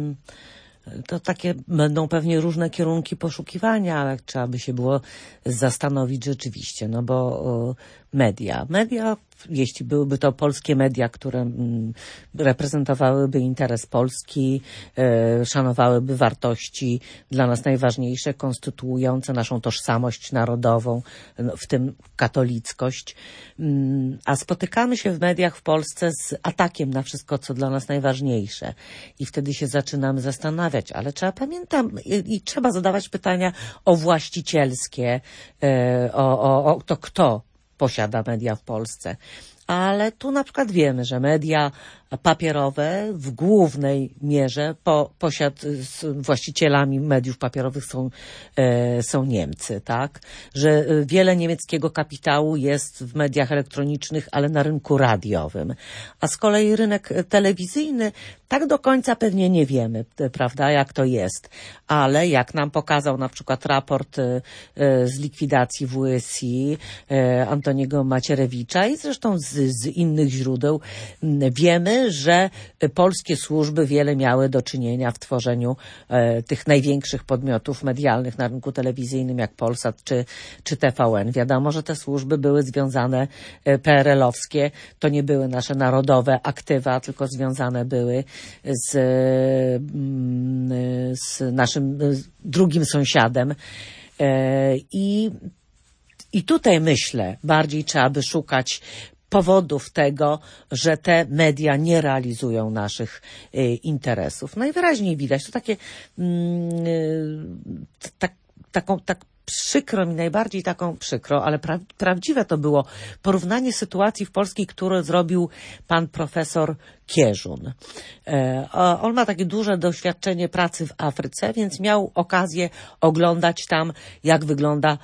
to takie będą pewnie różne kierunki poszukiwania, ale trzeba by się było zastanowić rzeczywiście, no bo media, jeśli byłyby to polskie media, które reprezentowałyby interes Polski, szanowałyby wartości dla nas najważniejsze, konstytuujące naszą tożsamość narodową, w tym katolickość, a spotykamy się w mediach w Polsce z atakiem na wszystko, co dla nas najważniejsze i wtedy się zaczynamy zastanawiać, ale trzeba pamiętać i trzeba zadawać pytania o właścicielskie, o to, kto posiada media w Polsce. Ale tu na przykład wiemy, że media papierowe w głównej mierze właścicielami mediów papierowych są Niemcy, tak? Że wiele niemieckiego kapitału jest w mediach elektronicznych, ale na rynku radiowym. A z kolei rynek telewizyjny tak do końca pewnie nie wiemy, prawda, jak to jest. Ale jak nam pokazał na przykład raport z likwidacji WSI Antoniego Macierewicza i zresztą z innych źródeł, wiemy, że polskie służby wiele miały do czynienia w tworzeniu tych największych podmiotów medialnych na rynku telewizyjnym, jak Polsat czy TVN. Wiadomo, że te służby były związane, PRL-owskie, to nie były nasze narodowe aktywa, tylko związane były z naszym drugim sąsiadem. I tutaj myślę, bardziej trzeba by szukać powodów tego, że te media nie realizują naszych interesów. Najwyraźniej widać, to takie tak przykro mi, najbardziej taką przykro, ale prawdziwe to było porównanie sytuacji w Polskiej, które zrobił pan profesor Kierzun. On ma takie duże doświadczenie pracy w Afryce, więc miał okazję oglądać tam, jak wygląda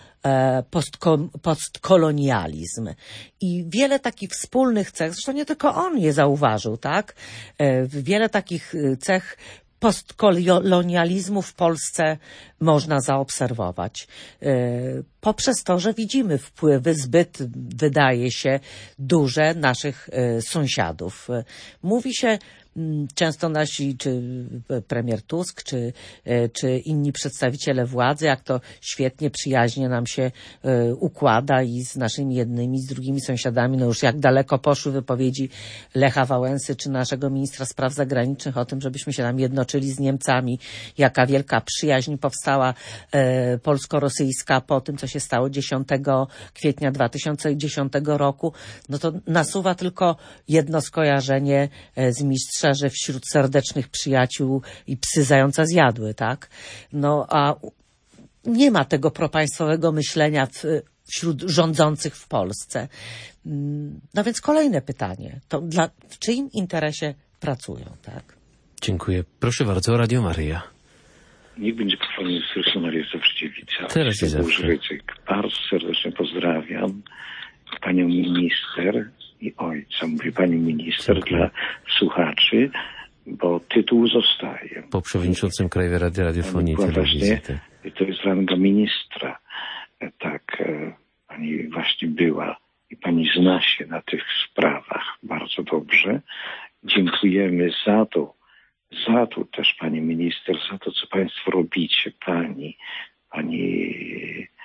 postkolonializm. I wiele takich wspólnych cech, zresztą nie tylko on je zauważył, tak? Wiele takich cech postkolonializmu w Polsce można zaobserwować. Poprzez to, że widzimy wpływy zbyt, wydaje się, duże naszych sąsiadów. Mówi się często nasi, czy premier Tusk, czy inni przedstawiciele władzy, jak to świetnie, przyjaźnie nam się układa i z naszymi jednymi, z drugimi sąsiadami. No już jak daleko poszły wypowiedzi Lecha Wałęsy, czy naszego ministra spraw zagranicznych o tym, żebyśmy się tam jednoczyli z Niemcami, jaka wielka przyjaźń powstała polsko-rosyjska po tym, co się stało 10 kwietnia 2010 roku, no to nasuwa tylko jedno skojarzenie z mistrza, że wśród serdecznych przyjaciół i psy zająca zjadły, tak? No a nie ma tego propaństwowego myślenia wśród rządzących w Polsce. No więc kolejne pytanie. To w czyim interesie pracują, tak? Dziękuję. Proszę bardzo, Radio Maryja. Niech będzie pochwalony Jezus Maria Zawsze. Teraz i zawsze. Bardzo serdecznie pozdrawiam panią minister i ojca. Mówię pani minister dla słuchaczy, bo tytuł zostaje. Po przewodniczącym Krajowej Rady Radiofonii i Telewizji. To jest ranga ministra. Tak, pani właśnie była i pani zna się na tych sprawach bardzo dobrze. Dziękujemy za to też pani minister, za to, co państwo robicie, pani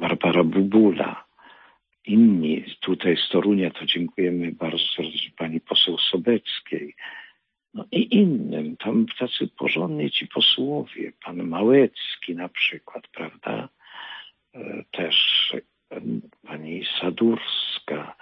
Barbara Bubula, inni tutaj z Torunia, to dziękujemy bardzo serdecznie pani poseł Sobeckiej, no i innym, tam tacy porządni ci posłowie, pan Małecki na przykład, prawda, też pani Sadurska,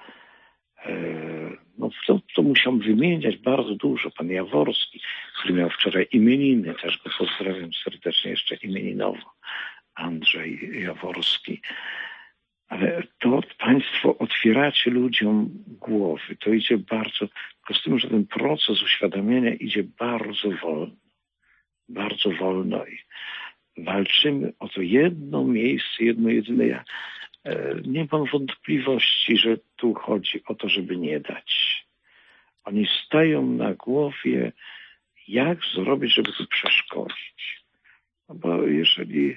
no to musiał wymieniać bardzo dużo, pan Jaworski, który miał wczoraj imieniny, też go pozdrawiam serdecznie jeszcze imieninowo, Andrzej Jaworski. Ale to państwo otwieracie ludziom głowy. To idzie bardzo, tylko z tym, że ten proces uświadamiania idzie bardzo wolno. Bardzo wolno i walczymy o to jedno miejsce, jedno jedyne. Ja nie mam wątpliwości, że tu chodzi o to, żeby nie dać. Oni stają na głowie, jak zrobić, żeby tu przeszkodzić. No bo jeżeli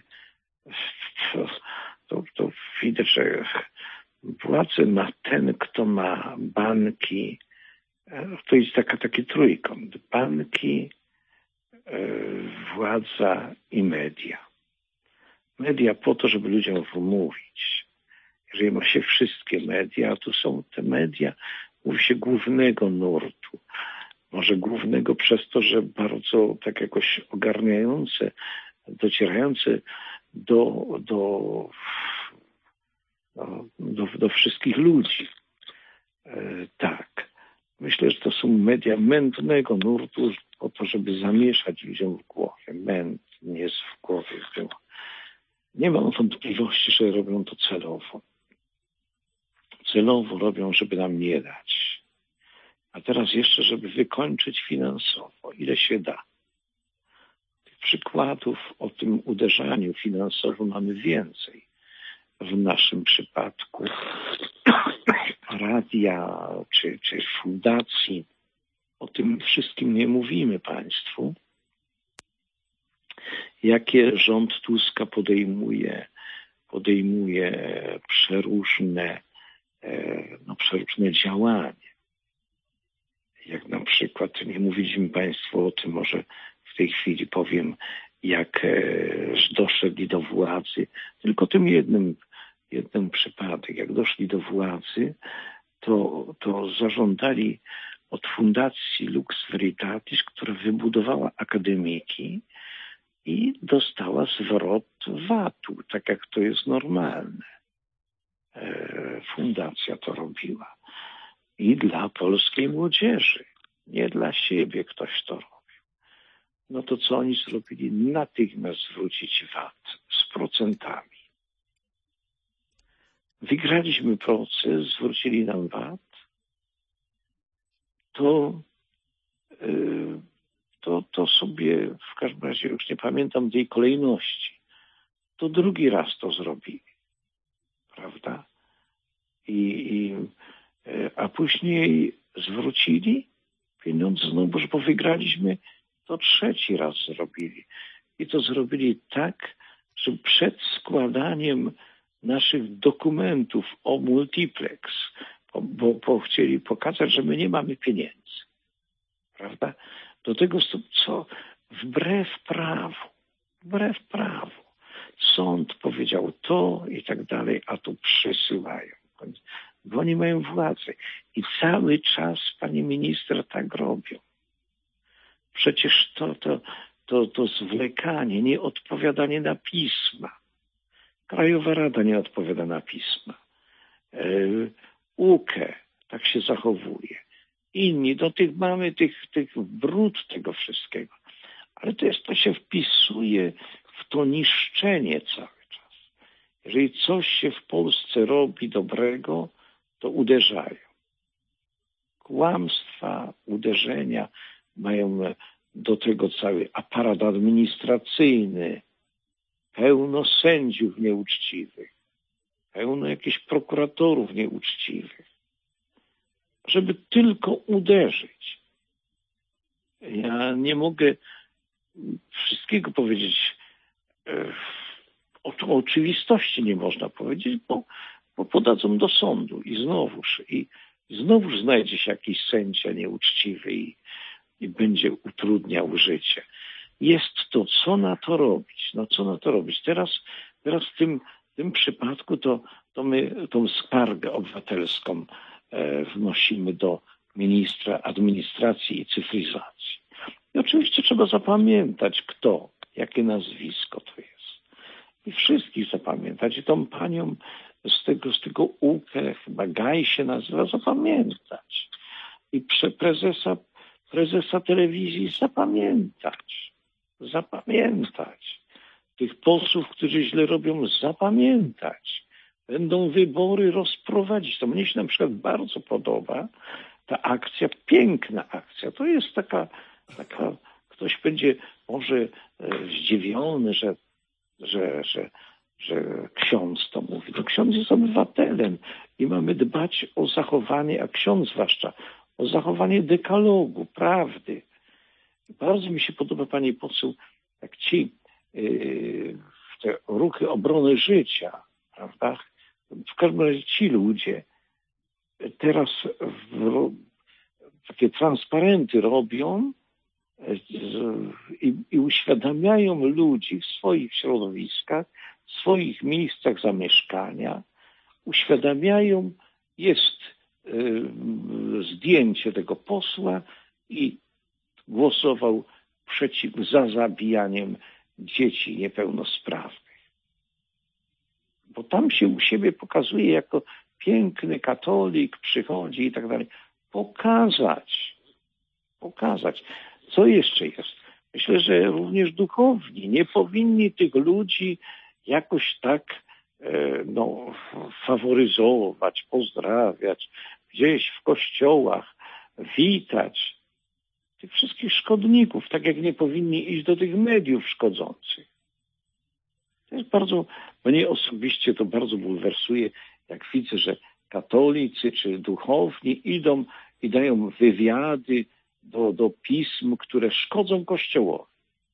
to widać, że władzę ma ten, kto ma banki, to jest taki trójkąt. Banki, władza i media. Media po to, żeby ludziom wmówić. Jeżeli ma się wszystkie media, to są te media, mówi się głównego nurtu. Może głównego przez to, że bardzo tak jakoś ogarniające, docierające do wszystkich ludzi. Tak. Myślę, że to są media mętnego nurtu po to, żeby zamieszać ludziom w głowie. Męt nie jest w głowie. Nie mam wątpliwości, że robią to celowo. Celowo robią, żeby nam nie dać. A teraz jeszcze, żeby wykończyć finansowo, ile się da. Tych przykładów o tym uderzaniu finansowym mamy więcej. W naszym przypadku radia czy fundacji. O tym wszystkim nie mówimy państwu. Jakie rząd Tuska podejmuje przeróżne działania. Jak na przykład, nie mówiliśmy państwu o tym, może w tej chwili powiem, jak doszli do władzy, tylko tym jednym przypadek. Jak doszli do władzy, to zażądali od Fundacji Lux Veritatis, która wybudowała akademiki i dostała zwrot VAT-u, tak jak to jest normalne. Fundacja to robiła. I dla polskiej młodzieży, nie dla siebie ktoś to robił. No to co oni zrobili? Natychmiast zwrócić VAT z procentami. Wygraliśmy proces, zwrócili nam VAT. To sobie, w każdym razie już nie pamiętam tej kolejności, to drugi raz to zrobili. Prawda? A później zwrócili pieniądze znowu, bo wygraliśmy, to trzeci raz zrobili. I to zrobili tak, że przed składaniem naszych dokumentów o multiplex, bo chcieli pokazać, że my nie mamy pieniędzy. Prawda? Do tego, co wbrew prawu. Sąd powiedział to i tak dalej, a tu przesyłają. Bo oni mają władzę. I cały czas, pani minister, tak robią. Przecież to zwlekanie, nieodpowiadanie na pisma. Krajowa Rada nie odpowiada na pisma. UKE tak się zachowuje. Inni, mamy tych brud tego wszystkiego. Ale to się wpisuje w to niszczenie cały czas. Jeżeli coś się w Polsce robi dobrego, to uderzają. Kłamstwa, uderzenia mają do tego cały aparat administracyjny, pełno sędziów nieuczciwych, pełno jakichś prokuratorów nieuczciwych, żeby tylko uderzyć. Ja nie mogę wszystkiego powiedzieć, o oczywistości nie można powiedzieć, bo podadzą do sądu i znowuż znajdzie się jakiś sędzia nieuczciwy i będzie utrudniał życie. Jest to, co na to robić? No co na to robić? Teraz tym W tym przypadku to my tą skargę obywatelską wnosimy do ministra administracji i cyfryzacji. I oczywiście trzeba zapamiętać, kto, jakie nazwisko to jest. I wszystkich zapamiętać. I tą panią z tego UKE, chyba Gaj się nazywa, zapamiętać. I prezesa telewizji zapamiętać. Tych posłów, którzy źle robią, zapamiętać. Będą wybory, rozprowadzić. To mnie się na przykład bardzo podoba ta akcja, piękna akcja. To jest taka ktoś będzie może zdziwiony, że ksiądz to mówi. To ksiądz jest obywatelem i mamy dbać o zachowanie, a ksiądz zwłaszcza, o zachowanie dekalogu, prawdy. Bardzo mi się podoba, pani poseł, jak te ruchy obrony życia, prawda? W każdym razie ci ludzie teraz takie transparenty robią i uświadamiają ludzi w swoich środowiskach, w swoich miejscach zamieszkania, uświadamiają, jest zdjęcie tego posła i głosował za zabijaniem dzieci niepełnosprawnych. Bo tam się u siebie pokazuje jako piękny katolik, przychodzi i tak dalej. Pokazać. Co jeszcze jest? Myślę, że również duchowni nie powinni tych ludzi jakoś tak faworyzować, pozdrawiać, gdzieś w kościołach, witać tych wszystkich szkodników, tak jak nie powinni iść do tych mediów szkodzących. To jest mnie osobiście to bardzo bulwersuje, jak widzę, że katolicy czy duchowni idą i dają wywiady do pism, które szkodzą Kościołowi.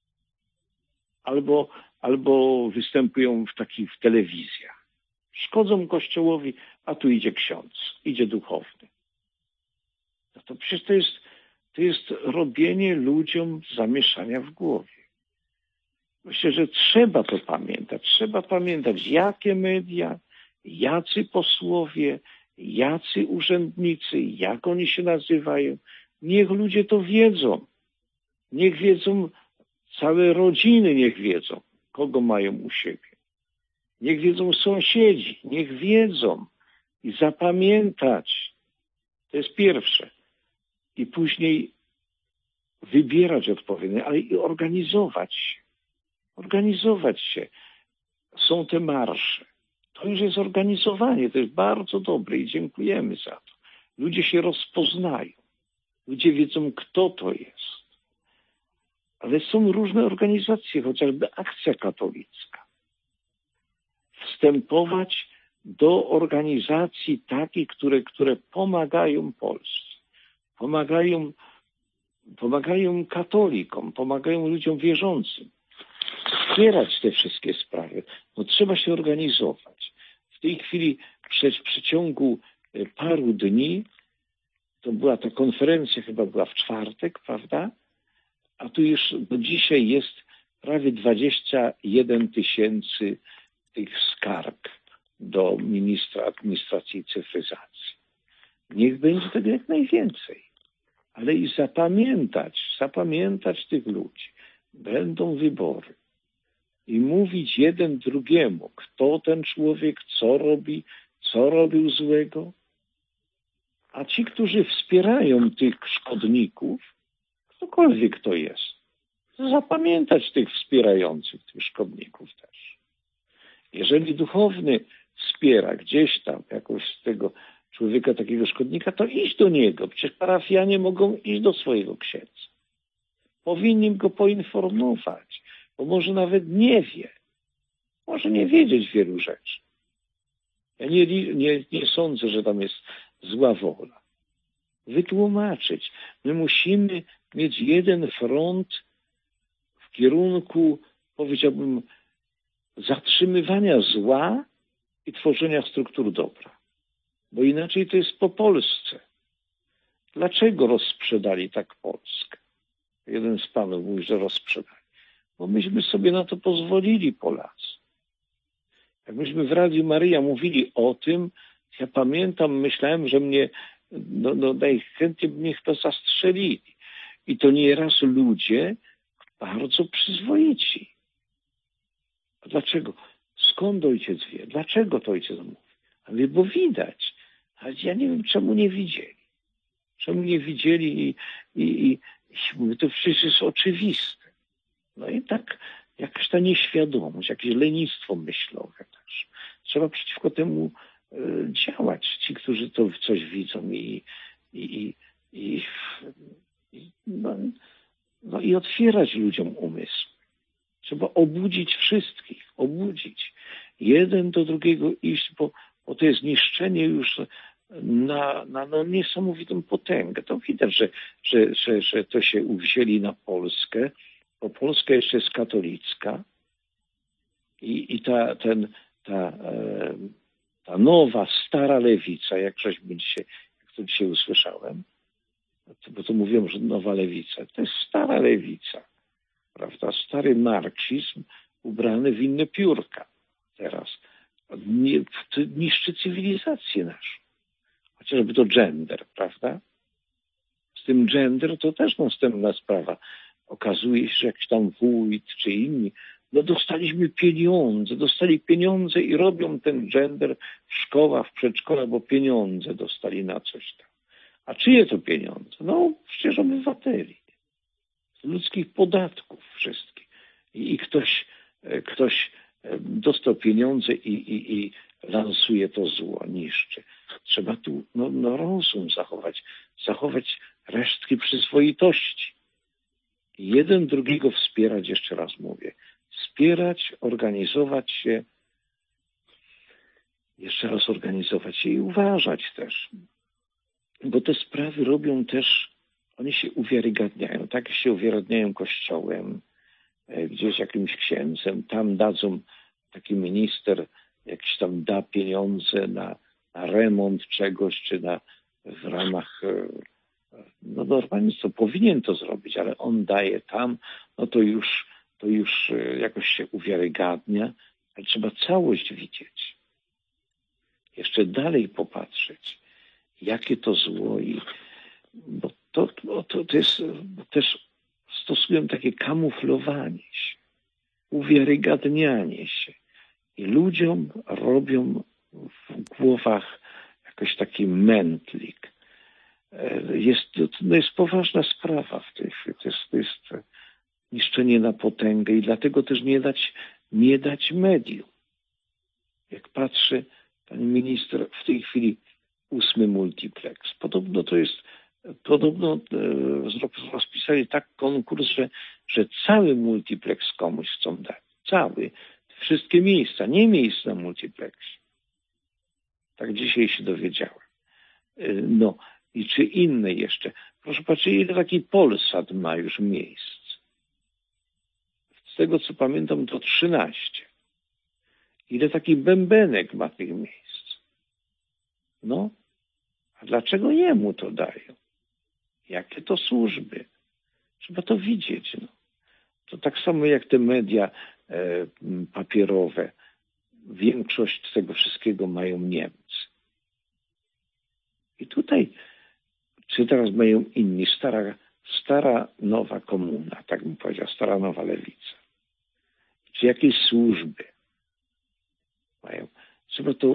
Albo występują w telewizjach. Szkodzą Kościołowi, a tu idzie ksiądz, idzie duchowny. No to przecież to jest robienie ludziom zamieszania w głowie. Myślę, że trzeba to pamiętać. Trzeba pamiętać, jakie media, jacy posłowie, jacy urzędnicy, jak oni się nazywają. Niech ludzie to wiedzą. Niech wiedzą, całe rodziny niech wiedzą, kogo mają u siebie. Niech wiedzą sąsiedzi, niech wiedzą i zapamiętać. To jest pierwsze. I później wybierać odpowiednie, ale i organizować się. Organizować się. Są te marsze. To już jest organizowanie. To jest bardzo dobre i dziękujemy za to. Ludzie się rozpoznają. Ludzie wiedzą, kto to jest. Ale są różne organizacje, chociażby Akcja Katolicka. Wstępować do organizacji takich, które pomagają Polsce. Pomagają katolikom, pomagają ludziom wierzącym. Wspierać te wszystkie sprawy. No trzeba się organizować. W tej chwili w przeciągu paru dni, to była ta konferencja, chyba była w czwartek, prawda? A tu już do dzisiaj jest prawie 21 000 tych skarg do ministra administracji i cyfryzacji. Niech będzie tego jak najwięcej. Ale i zapamiętać tych ludzi. Będą wybory. I mówić jeden drugiemu, kto ten człowiek, co robił złego. A ci, którzy wspierają tych szkodników, ktokolwiek to jest, zapamiętać tych wspierających, tych szkodników też. Jeżeli duchowny wspiera gdzieś tam jakoś z tego człowieka, takiego szkodnika, to idź do niego. Przecież parafianie mogą iść do swojego księdza. Powinni go poinformować, bo może nawet nie wie. Może nie wiedzieć wielu rzeczy. Ja nie sądzę, że tam jest zła wola. Wytłumaczyć. My musimy mieć jeden front w kierunku, powiedziałbym, zatrzymywania zła i tworzenia struktur dobra. Bo inaczej to jest po Polsce. Dlaczego rozsprzedali tak Polskę? Jeden z panów mówi, że rozsprzedali. Bo myśmy sobie na to pozwolili, Polacy. Jak myśmy w Radiu Maryja mówili o tym, ja pamiętam, myślałem, że mnie, najchętniej by mnie to zastrzelili. I to nieraz ludzie bardzo przyzwoici. A dlaczego? Skąd ojciec wie? Dlaczego to ojciec mówi? Ale bo widać. Ale ja nie wiem, czemu nie widzieli. Czemu nie widzieli i mówię, to przecież jest oczywiste. No i tak jakaś ta nieświadomość, jakieś lenistwo myślowe też. Trzeba przeciwko temu działać. Ci, którzy to coś widzą i otwierać ludziom umysł. Trzeba obudzić wszystkich, obudzić. Jeden do drugiego iść, bo to jest niszczenie już na niesamowitą potęgę. To widać, że to się uwzięli na Polskę, bo Polska jeszcze jest katolicka i ta nowa, stara lewica, jak to dzisiaj usłyszałem, bo to mówią, że nowa lewica, to jest stara lewica, prawda? Stary marksizm ubrany w inne piórka teraz. Niszczy cywilizację naszą. Chociażby to gender, prawda? Z tym gender to też następna sprawa. Okazuje się, że jakiś tam wójt czy inni, dostali pieniądze i robią ten gender w szkołach, w przedszkolach, bo pieniądze dostali na coś tam. A czyje to pieniądze? No przecież obywateli. Z ludzkich podatków wszystkich. I ktoś dostał pieniądze i lansuje to zło, niszczy. Trzeba tu rozum zachować resztki przyzwoitości. Jeden drugiego wspierać, jeszcze raz mówię. Wspierać, organizować się, jeszcze raz organizować się i uważać też. Bo te sprawy robią też, oni się uwiarygadniają. Tak się uwiarygadniają kościołem, gdzieś jakimś księdzem. Tam dadzą, taki minister jakiś tam da pieniądze na remont czegoś, czy w ramach, normalnie to powinien to zrobić, ale on daje tam, to już jakoś się uwiarygadnia, ale trzeba całość widzieć. Jeszcze dalej popatrzeć, jakie to zło bo to jest też stosują takie kamuflowanie się, uwiarygadnianie się i ludziom robią w głowach jakoś taki mętlik. Jest poważna sprawa w tej chwili. To jest niszczenie na potęgę i dlatego też nie dać medium. Jak patrzy pan minister w tej chwili 8 multiplex. Podobno rozpisali tak konkurs, że cały multiplex komuś chcą dać. Cały. Wszystkie miejsca, nie miejsca na multiplexie. Tak dzisiaj się dowiedziałem. I czy inne jeszcze. Proszę patrzeć, ile taki Polsat ma już miejsc. Z tego, co pamiętam, to 13. Ile taki Bębenek ma tych miejsc. A dlaczego jemu to dają? Jakie to służby? Trzeba to widzieć. To tak samo jak te media papierowe. Większość tego wszystkiego mają Niemcy. I tutaj, czy teraz mają inni, stara nowa komuna, tak bym powiedział, stara nowa lewica. Czy jakieś służby mają? Trzeba to,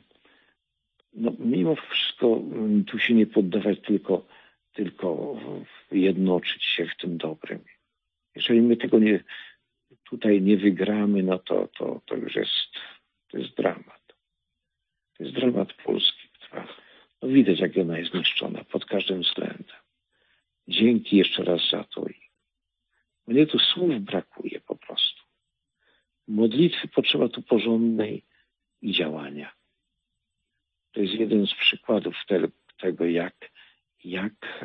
mimo wszystko tu się nie poddawać, tylko jednoczyć się w tym dobrym. Jeżeli my tego tutaj nie wygramy, to już jest dramat. To jest dramat Polski, która widać, jak ona jest niszczona pod każdym względem. Dzięki jeszcze raz za to. Mnie tu słów brakuje po prostu. Modlitwy potrzeba tu porządnej i działania. To jest jeden z przykładów tego, jak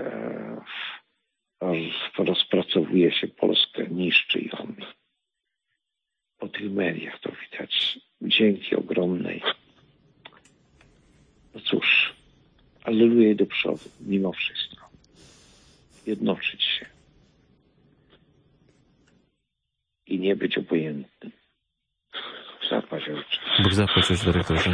rozpracowuje się Polskę, niszczy ją. Po tych mediach to widać. Dzięki ogromnej. Cóż, alleluja do przodu, mimo wszystko. Jednoczyć się. I nie być obojętnym. zapłać, ojcze. Bóg zapłać, ojcze dyrektorze.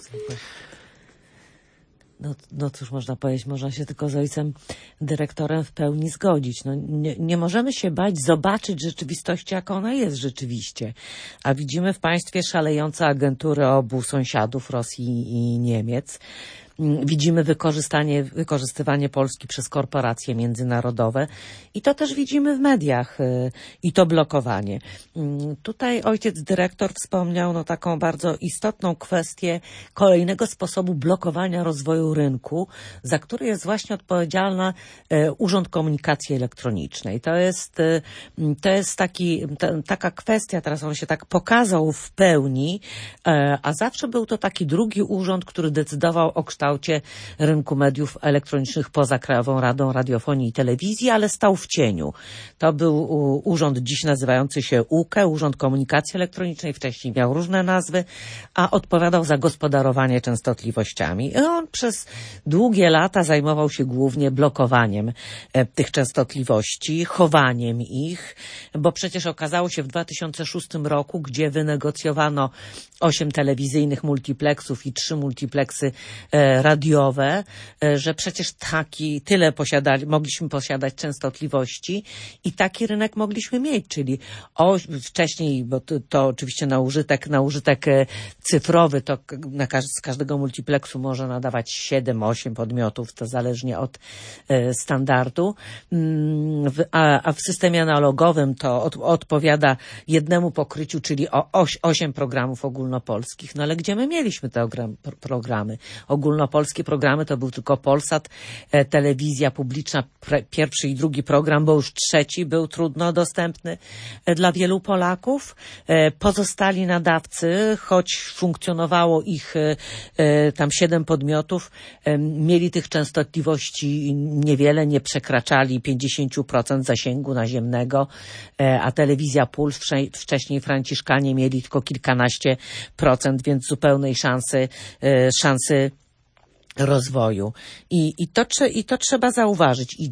No cóż można powiedzieć, można się tylko z ojcem dyrektorem w pełni zgodzić. No, nie możemy się bać zobaczyć rzeczywistość, jaka ona jest rzeczywiście. A widzimy w państwie szalejące agentury obu sąsiadów, Rosji i Niemiec. Widzimy wykorzystywanie Polski przez korporacje międzynarodowe i to też widzimy w mediach i to blokowanie. Tutaj ojciec dyrektor wspomniał taką bardzo istotną kwestię kolejnego sposobu blokowania rozwoju rynku, za który jest właśnie odpowiedzialna Urząd Komunikacji Elektronicznej. To jest taka kwestia, teraz on się tak pokazał w pełni, a zawsze był to taki drugi urząd, który decydował o kształcie rynku mediów elektronicznych poza Krajową Radą Radiofonii i Telewizji, ale stał w cieniu. To był urząd dziś nazywający się UKE, Urząd Komunikacji Elektronicznej, wcześniej miał różne nazwy, a odpowiadał za gospodarowanie częstotliwościami. I on przez długie lata zajmował się głównie blokowaniem tych częstotliwości, chowaniem ich, bo przecież okazało się w 2006 roku, gdzie wynegocjowano 8 telewizyjnych multiplexów i 3 multipleksy radiowe, że przecież tyle mogliśmy posiadać częstotliwości i taki rynek mogliśmy mieć, czyli wcześniej, bo to oczywiście na użytek cyfrowy, to z każdego multiplexu może nadawać 7-8 podmiotów, to zależnie od standardu, a w systemie analogowym to odpowiada jednemu pokryciu, czyli 8 programów ogólnopolskich. No ale gdzie my mieliśmy te programy? Ogólnopolskie programy to był tylko Polsat, telewizja publiczna, pierwszy i drugi program, bo już trzeci był trudno dostępny dla wielu Polaków. Pozostali nadawcy, choć funkcjonowało ich tam 7 podmiotów, mieli tych częstotliwości niewiele, nie przekraczali 50% zasięgu naziemnego, a telewizja Puls, wcześniej Franciszkanie, mieli tylko kilkanaście procent, więc zupełnej szansy rozwoju. I to trzeba zauważyć. I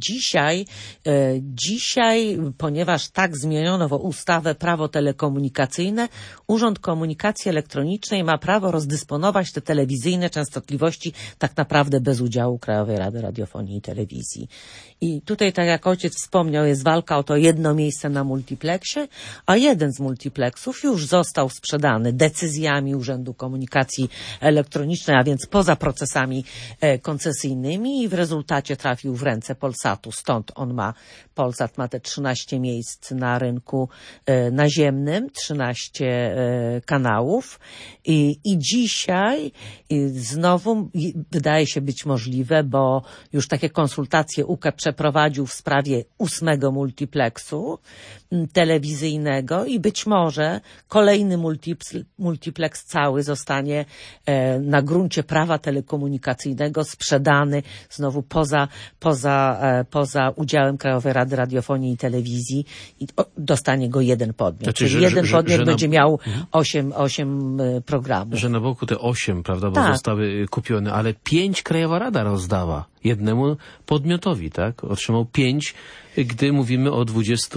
dzisiaj, ponieważ tak zmieniono ustawę Prawo telekomunikacyjne, Urząd Komunikacji Elektronicznej ma prawo rozdysponować te telewizyjne częstotliwości tak naprawdę bez udziału Krajowej Rady Radiofonii i Telewizji. I tutaj, tak jak ojciec wspomniał, jest walka o to jedno miejsce na multiplexie, a jeden z multiplexów już został sprzedany decyzjami Urzędu Komunikacji Elektronicznej, a więc poza procesami koncesyjnymi i w rezultacie trafił w ręce Polsatu. Stąd Polsat ma te 13 miejsc na rynku naziemnym, 13 kanałów i dzisiaj znowu wydaje się być możliwe, bo już takie konsultacje UKE przeprowadził w sprawie 8 multiplexu telewizyjnego i być może kolejny multiplex cały zostanie na gruncie prawa telekomunikacyjnego sprzedany znowu poza udziałem Krajowej Rady Radiofonii i Telewizji i dostanie go jeden podmiot. Znaczy, czyli jeden podmiot będzie miał 8 programów. Że na boku te 8, prawda, bo tak. Zostały kupione, ale 5 Krajowa Rada rozdała jednemu podmiotowi, tak? Otrzymał 5, gdy mówimy o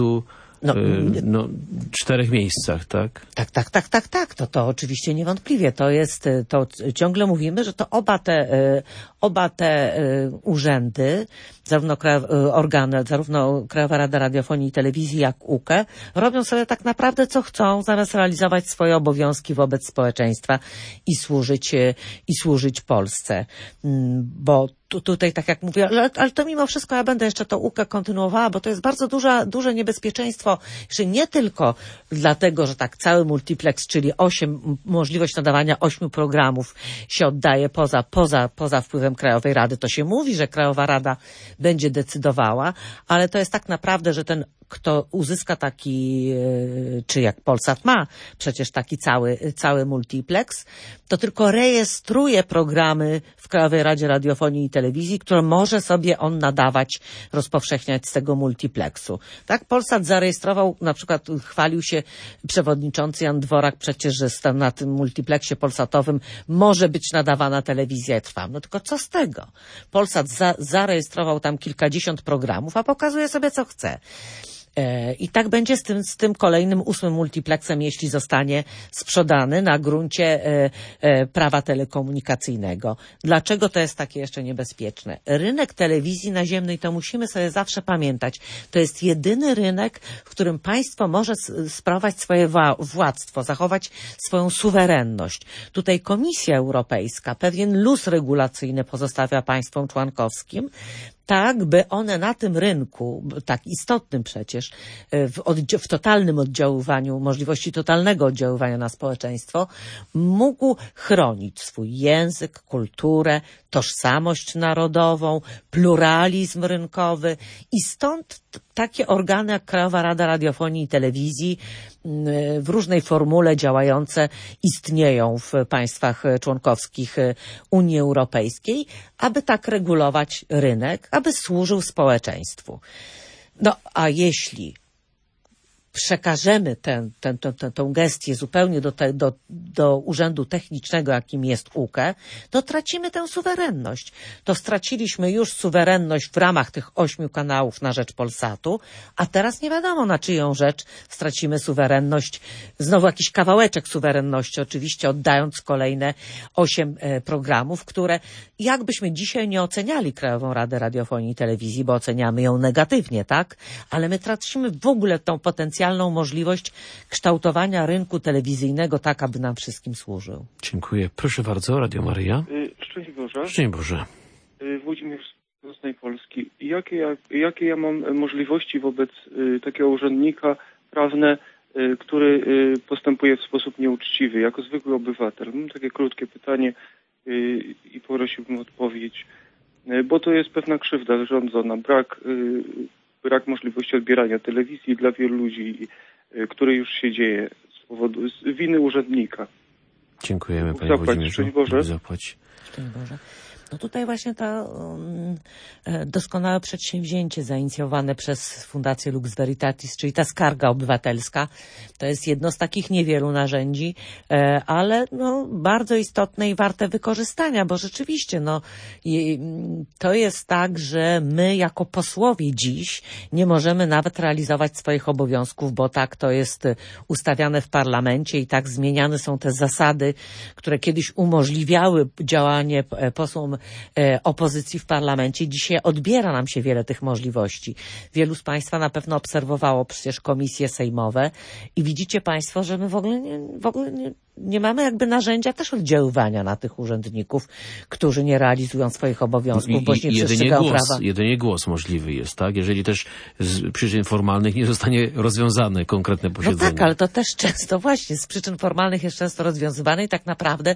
4 miejscach, tak? Tak. To oczywiście niewątpliwie. To ciągle mówimy, że to oba te urzędy, zarówno Krajowa Rada Radiofonii i Telewizji, jak UKE, robią sobie tak naprawdę co chcą, zamiast realizować swoje obowiązki wobec społeczeństwa i służyć Polsce. Bo tutaj, tak jak mówię, ale to mimo wszystko ja będę jeszcze to UKE kontynuowała, bo to jest bardzo duże niebezpieczeństwo, że nie tylko dlatego, że tak cały multiplex, czyli możliwość nadawania 8 programów się oddaje poza wpływem Krajowej Rady. To się mówi, że Krajowa Rada będzie decydowała, ale to jest tak naprawdę, że kto uzyska taki, czy jak Polsat ma przecież taki cały multiplex, to tylko rejestruje programy w Krajowej Radzie Radiofonii i Telewizji, które może sobie on nadawać, rozpowszechniać z tego multiplexu. Tak, Polsat zarejestrował, na przykład chwalił się przewodniczący Jan Dworak przecież, że na tym multiplexie polsatowym może być nadawana telewizja Trwam. No tylko co z tego? Polsat zarejestrował tam kilkadziesiąt programów, a pokazuje sobie co chce. I tak będzie z tym kolejnym 8. multiplexem, jeśli zostanie sprzedany na gruncie prawa telekomunikacyjnego. Dlaczego to jest takie jeszcze niebezpieczne? Rynek telewizji naziemnej, to musimy sobie zawsze pamiętać, to jest jedyny rynek, w którym państwo może sprawować swoje władztwo, zachować swoją suwerenność. Tutaj Komisja Europejska pewien luz regulacyjny pozostawia państwom członkowskim, tak by one na tym rynku, tak istotnym przecież, w totalnym oddziaływaniu, możliwości totalnego oddziaływania na społeczeństwo, mógł chronić swój język, kulturę, tożsamość narodową, pluralizm rynkowy i stąd takie organy jak Krajowa Rada Radiofonii i Telewizji w różnej formule działające istnieją w państwach członkowskich Unii Europejskiej, aby tak regulować rynek, aby służył społeczeństwu. No a jeśli przekażemy tę gestię zupełnie do urzędu technicznego, jakim jest UKE, to tracimy tę suwerenność. To straciliśmy już suwerenność w ramach tych 8 kanałów na rzecz Polsatu, a teraz nie wiadomo, na czyją rzecz stracimy suwerenność. Znowu jakiś kawałeczek suwerenności, oczywiście oddając kolejne 8 programów, które jakbyśmy dzisiaj nie oceniali Krajową Radę Radiofonii i Telewizji, bo oceniamy ją negatywnie, tak? Ale my tracimy w ogóle tą potencjalną możliwość kształtowania rynku telewizyjnego tak, aby nam wszystkim służył. Dziękuję. Proszę bardzo, Radio Maryja. Szczęść Boże. Szczęść Boże. Włodzimierz z Krasnej Polski. Jakie ja mam możliwości wobec takiego urzędnika prawne, który postępuje w sposób nieuczciwy, jako zwykły obywatel? Mam takie krótkie pytanie i prosiłbym o odpowiedź. Bo to jest pewna krzywda wyrządzona, brak możliwości odbierania telewizji dla wielu ludzi, który już się dzieje z powodu winy urzędnika. Dziękujemy, panie Włodzimierzu. Zapłać. Szczęść Boże. No tutaj właśnie to doskonałe przedsięwzięcie zainicjowane przez Fundację Lux Veritatis, czyli ta skarga obywatelska, to jest jedno z takich niewielu narzędzi, ale no, bardzo istotne i warte wykorzystania, bo rzeczywiście to jest tak, że my jako posłowie dziś nie możemy nawet realizować swoich obowiązków, bo tak to jest ustawiane w parlamencie i tak zmieniane są te zasady, które kiedyś umożliwiały działanie posłom opozycji w parlamencie. Dzisiaj odbiera nam się wiele tych możliwości. Wielu z Państwa na pewno obserwowało przecież komisje sejmowe i widzicie Państwo, że my w ogóle nie mamy jakby narzędzia też oddziaływania na tych urzędników, którzy nie realizują swoich obowiązków, bo nie przestrzegają prawa. Jedynie głos możliwy jest, tak? Jeżeli też z przyczyn formalnych nie zostanie rozwiązane konkretne posiedzenie. No tak, ale to też często właśnie z przyczyn formalnych jest często rozwiązywane i tak naprawdę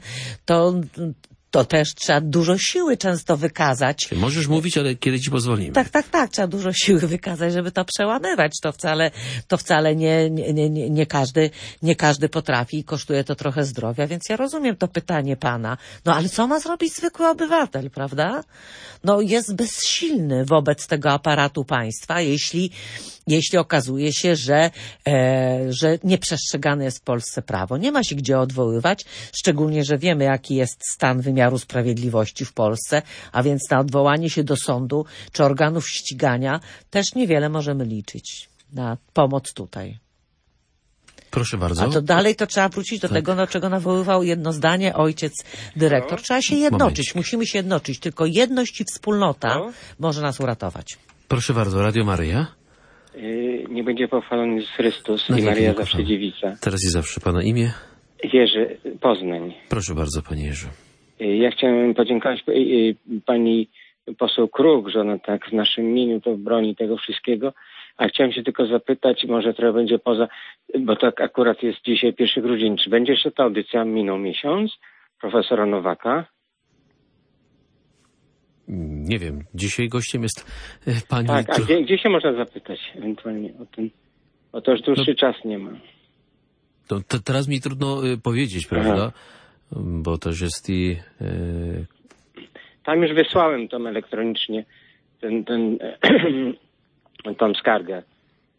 to też trzeba dużo siły często wykazać. Możesz mówić, ale kiedy ci pozwolimy. Tak. Trzeba dużo siły wykazać, żeby to przełamywać. To wcale nie każdy potrafi i kosztuje to trochę zdrowia, więc ja rozumiem to pytanie pana. No ale co ma zrobić zwykły obywatel, prawda? No jest bezsilny wobec tego aparatu państwa, jeśli okazuje się, że nieprzestrzegane jest w Polsce prawo. Nie ma się gdzie odwoływać, szczególnie, że wiemy, jaki jest stan wymiaru sprawiedliwości w Polsce, a więc na odwołanie się do sądu czy organów ścigania też niewiele możemy liczyć na pomoc tutaj. Proszę bardzo. A to dalej to trzeba wrócić do tego, do czego nawoływał jedno zdanie ojciec dyrektor. Trzeba się jednoczyć, musimy się jednoczyć. Tylko jedność i wspólnota może nas uratować. Proszę bardzo, Radio Maryja. Nie będzie pochwalony Jezus Chrystus i Maryja zawsze dziewica. Teraz i zawsze pana imię? Jerzy, Poznań. Proszę bardzo, panie Jerzy. Ja chciałem podziękować pani poseł Kruk, że ona tak w naszym imieniu to broni tego wszystkiego. A chciałem się tylko zapytać, może trochę będzie poza, bo tak akurat jest dzisiaj 1 grudzień, czy będzie jeszcze ta audycja minął miesiąc profesora Nowaka? Nie wiem, dzisiaj gościem jest pani... Tak, a gdzie się można zapytać ewentualnie o tym? Bo to już dłuższy czas nie ma. To teraz mi trudno powiedzieć, prawda? Bo też jest i... Tam już wysłałem tą elektronicznie, tą skargę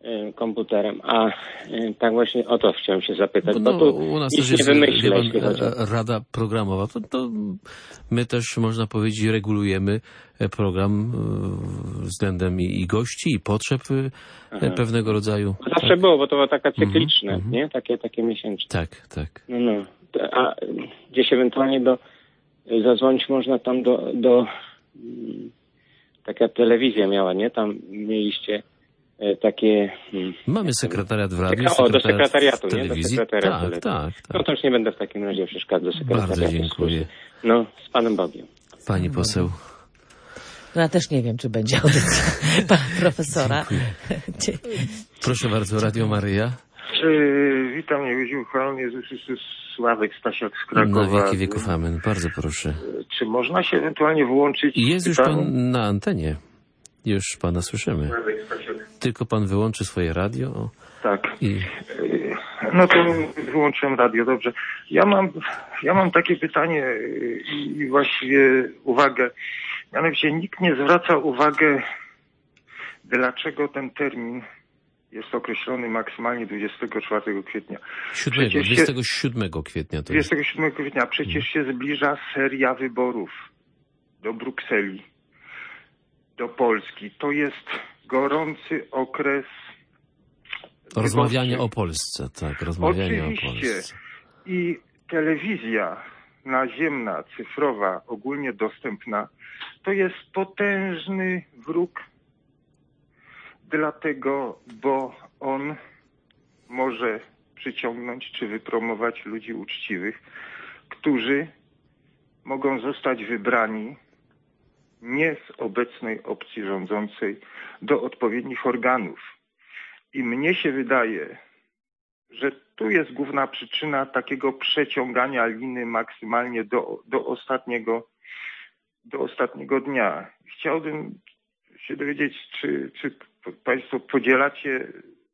komputerem. A tak właśnie o to chciałem się zapytać, No, bo tu u nas nic też nie jest wymyślę, jeśli chodzi o... Rada Programowa. To my też, można powiedzieć, regulujemy program względem i gości, i potrzeb pewnego rodzaju. Zawsze tak? było, bo to było taka cykliczne, nie? Takie miesięczne. Tak. No. A gdzieś ewentualnie zadzwonić można tam do taka telewizja miała, nie? Tam mieliście takie... Mamy sekretariat w radiu, do sekretariatu, w telewizji. Nie? Do sekretariatu. Tak. No to już nie będę w takim razie przeszkadzał do sekretariatu. Bardzo dziękuję. No, z Panem Bogiem. Pani poseł. No ja też nie wiem, czy będzie audycja pana profesora. Proszę bardzo, Radio Maryja. Witam, niech będzie uchwalony Jezus Chrystus, Sławek Stasiak z Krakowa. Na wieki wieków amen. Bardzo proszę. Czy można się ewentualnie włączyć? Jest już pan na antenie. Już pana słyszymy. Tylko pan wyłączy swoje radio. Tak. No to wyłączyłem radio, dobrze. Ja mam takie pytanie i właściwie uwagę. Mianowicie nikt nie zwraca uwagi, dlaczego ten termin jest określony maksymalnie 24 kwietnia. 27 kwietnia to jest. 27 kwietnia. Przecież się zbliża seria wyborów do Brukseli, do Polski. To jest gorący okres rozmawiania wyborczy. o Polsce, tak. Rozmawiania Oczywiście. o Polsce. I telewizja naziemna, cyfrowa, ogólnie dostępna, to jest potężny wróg, dlatego, bo on może przyciągnąć czy wypromować ludzi uczciwych, którzy mogą zostać wybrani nie z obecnej opcji rządzącej do odpowiednich organów. I mnie się wydaje, że tu jest główna przyczyna takiego przeciągania liny maksymalnie do ostatniego dnia. Chciałbym się dowiedzieć, czy Państwo podzielacie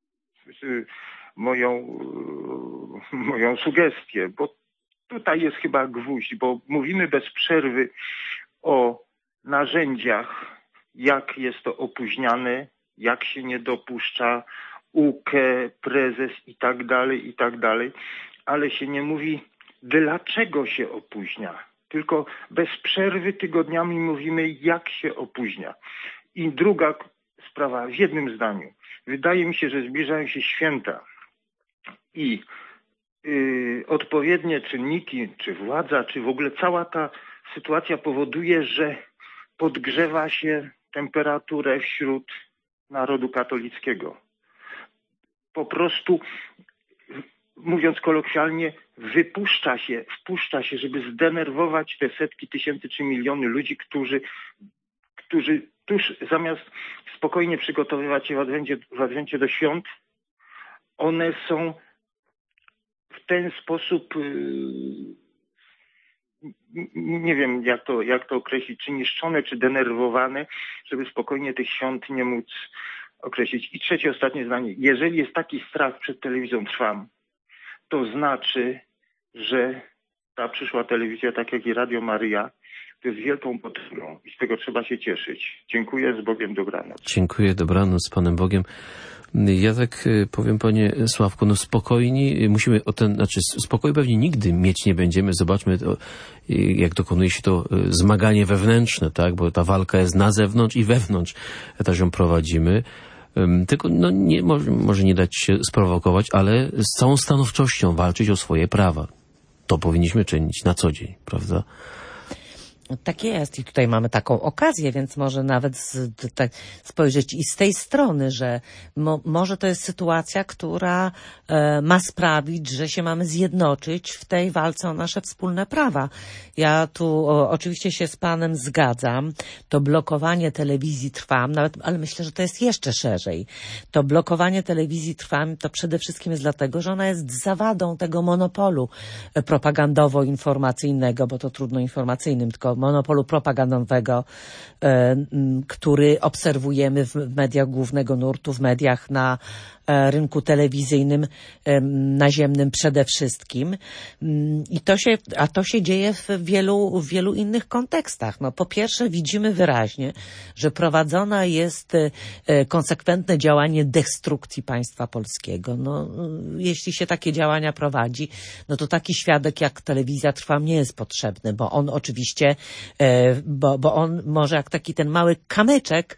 moją sugestię, bo tutaj jest chyba gwóźdź, bo mówimy bez przerwy o narzędziach, jak jest to opóźniane, jak się nie dopuszcza, UKE, prezes i tak dalej, ale się nie mówi, dlaczego się opóźnia. Tylko bez przerwy tygodniami mówimy, jak się opóźnia. I druga sprawa, w jednym zdaniu. Wydaje mi się, że zbliżają się święta i odpowiednie czynniki, czy władza, czy w ogóle cała ta sytuacja powoduje, że podgrzewa się temperaturę wśród narodu katolickiego. Po prostu, mówiąc kolokwialnie, wpuszcza się, żeby zdenerwować te setki tysięcy czy miliony ludzi, którzy tuż zamiast spokojnie przygotowywać się w Adwencie do świąt, one są w ten sposób, nie wiem jak to określić, czy niszczone, czy denerwowane, żeby spokojnie tych świąt nie móc określić. I trzecie, ostatnie zdanie. Jeżeli jest taki strach przed telewizją trwam, to znaczy, że ta przyszła telewizja, tak jak i Radio Maryja, to jest wielką potęgą i z tego trzeba się cieszyć. Dziękuję, z Bogiem, dobranoc. Dziękuję, dobranoc, z Panem Bogiem. Ja tak powiem, panie Sławku, no spokojni, musimy spokoju pewnie nigdy mieć nie będziemy. Zobaczmy, jak dokonuje się to zmaganie wewnętrzne, tak, bo ta walka jest na zewnątrz i wewnątrz też ją prowadzimy. Tylko może nie dać się sprowokować, ale z całą stanowczością walczyć o swoje prawa. To powinniśmy czynić na co dzień, prawda? Tak jest i tutaj mamy taką okazję, więc może nawet spojrzeć i z tej strony, że może to jest sytuacja, która ma sprawić, że się mamy zjednoczyć w tej walce o nasze wspólne prawa. Ja tu oczywiście się z panem zgadzam. To blokowanie telewizji Trwam, ale myślę, że to jest jeszcze szerzej. To blokowanie telewizji Trwam to przede wszystkim jest dlatego, że ona jest zawadą tego monopolu propagandowo-informacyjnego, bo to trudno informacyjnym, tylko monopolu propagandowego, który obserwujemy w mediach głównego nurtu, w mediach rynku telewizyjnym naziemnym przede wszystkim. I to się dzieje w wielu innych kontekstach. No, po pierwsze widzimy wyraźnie, że prowadzona jest konsekwentne działanie destrukcji państwa polskiego. No, jeśli się takie działania prowadzi, no to taki świadek jak Telewizja Trwam nie jest potrzebny, bo on oczywiście, bo on może jak taki ten mały kamyczek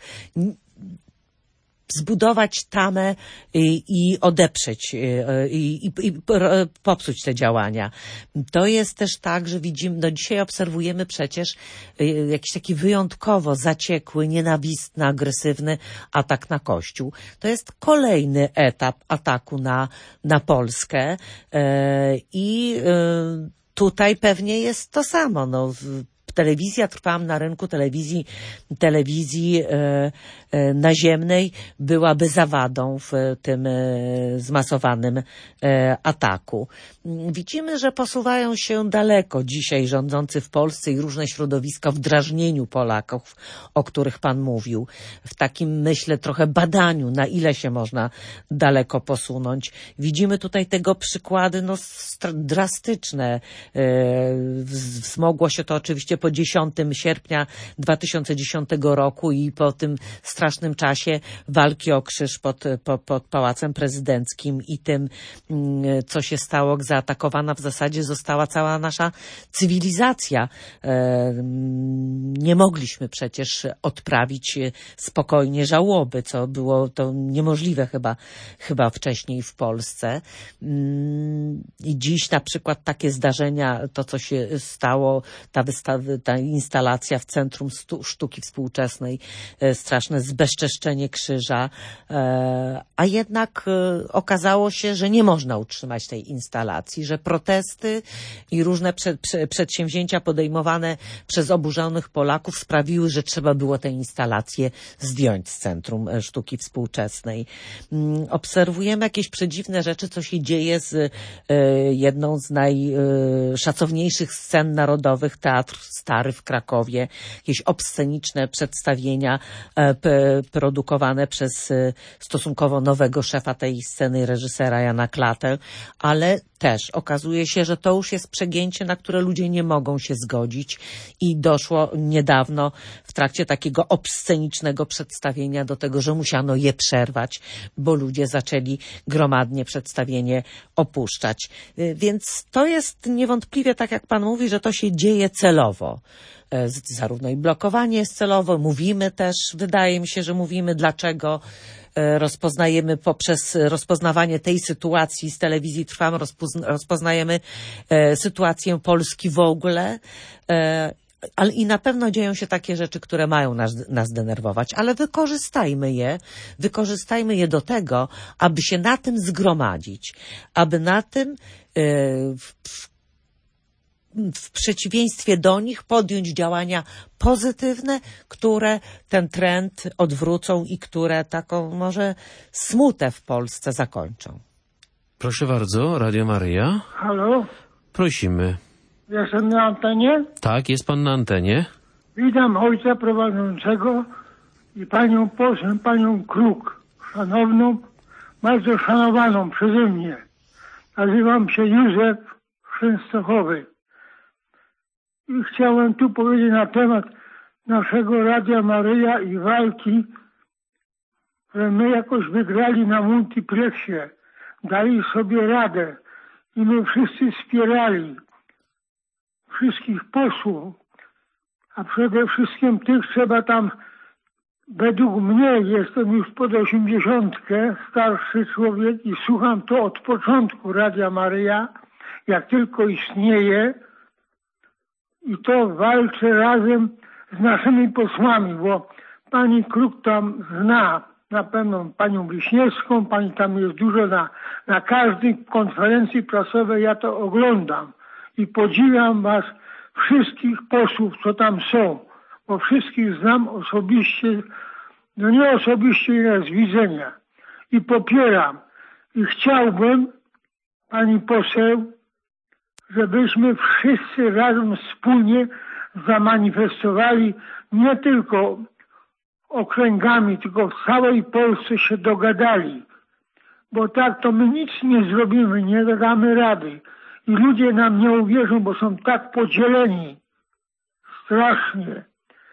zbudować tamę i odeprzeć i popsuć te działania. To jest też tak, że widzimy, no dzisiaj obserwujemy przecież jakiś taki wyjątkowo zaciekły, nienawistny, agresywny atak na Kościół. To jest kolejny etap ataku na Polskę i tutaj pewnie jest to samo. No, Telewizja Trwam na rynku telewizji naziemnej byłaby zawadą w tym zmasowanym ataku. Widzimy, że posuwają się daleko dzisiaj rządzący w Polsce i różne środowiska w drażnieniu Polaków, o których pan mówił. W takim, myślę, trochę badaniu, na ile się można daleko posunąć. Widzimy tutaj tego przykłady drastyczne. Wzmogło się to oczywiście po 10 sierpnia 2010 roku i po tym strasznym czasie walki o krzyż pod Pałacem Prezydenckim i tym, co się stało, zaatakowana w zasadzie została cała nasza cywilizacja. Nie mogliśmy przecież odprawić spokojnie żałoby, co było to niemożliwe chyba wcześniej w Polsce. I dziś na przykład takie zdarzenia, to co się stało, ta instalacja w Centrum Sztuki Współczesnej, straszne zbezczeszczenie krzyża, a jednak okazało się, że nie można utrzymać tej instalacji, że protesty i różne przedsięwzięcia podejmowane przez oburzonych Polaków sprawiły, że trzeba było tę instalację zdjąć z Centrum Sztuki Współczesnej. Obserwujemy jakieś przedziwne rzeczy, co się dzieje z jedną z najszacowniejszych scen narodowych, Teatr Stary w Krakowie, jakieś obsceniczne przedstawienia produkowane przez stosunkowo nowego szefa tej sceny, reżysera Jana Klatę, ale też okazuje się, że to już jest przegięcie, na które ludzie nie mogą się zgodzić i doszło niedawno w trakcie takiego obscenicznego przedstawienia do tego, że musiano je przerwać, bo ludzie zaczęli gromadnie przedstawienie opuszczać. Więc to jest niewątpliwie, tak jak pan mówi, że to się dzieje celowo. Zarówno i blokowanie jest celowe, mówimy też, wydaje mi się, że mówimy dlaczego, rozpoznajemy poprzez rozpoznawanie tej sytuacji z Telewizji Trwam, rozpoznajemy sytuację Polski w ogóle, ale i na pewno dzieją się takie rzeczy, które mają nas denerwować, ale wykorzystajmy je do tego, aby się na tym zgromadzić, aby na tym w przeciwieństwie do nich podjąć działania pozytywne, które ten trend odwrócą i które taką może smutę w Polsce zakończą. Proszę bardzo, Radio Maryja. Halo? Prosimy. Jestem na antenie? Tak, jest pan na antenie. Witam ojca prowadzącego i panią poseł, panią Kruk, szanowną, bardzo szanowaną przeze mnie. Nazywam się Józef Częstochowy. I chciałem tu powiedzieć na temat naszego Radia Maryja i walki, że my jakoś wygrali na multiplexie, dali sobie radę i my wszyscy wspierali wszystkich posłów, a przede wszystkim tych trzeba tam, według mnie, jestem już pod 80, starszy człowiek i słucham to od początku Radia Maryja, jak tylko istnieje, i to walczę razem z naszymi posłami, bo pani Kruk tam zna na pewno panią Wiśniewską, pani tam jest dużo na każdej konferencji prasowej, ja to oglądam i podziwiam was wszystkich posłów, co tam są, bo wszystkich znam osobiście, no nie osobiście, ale z widzenia i popieram i chciałbym, pani poseł, żebyśmy wszyscy razem wspólnie zamanifestowali nie tylko okręgami, tylko w całej Polsce się dogadali, bo tak to my nic nie zrobimy, nie damy rady. I ludzie nam nie uwierzą, bo są tak podzieleni. Strasznie.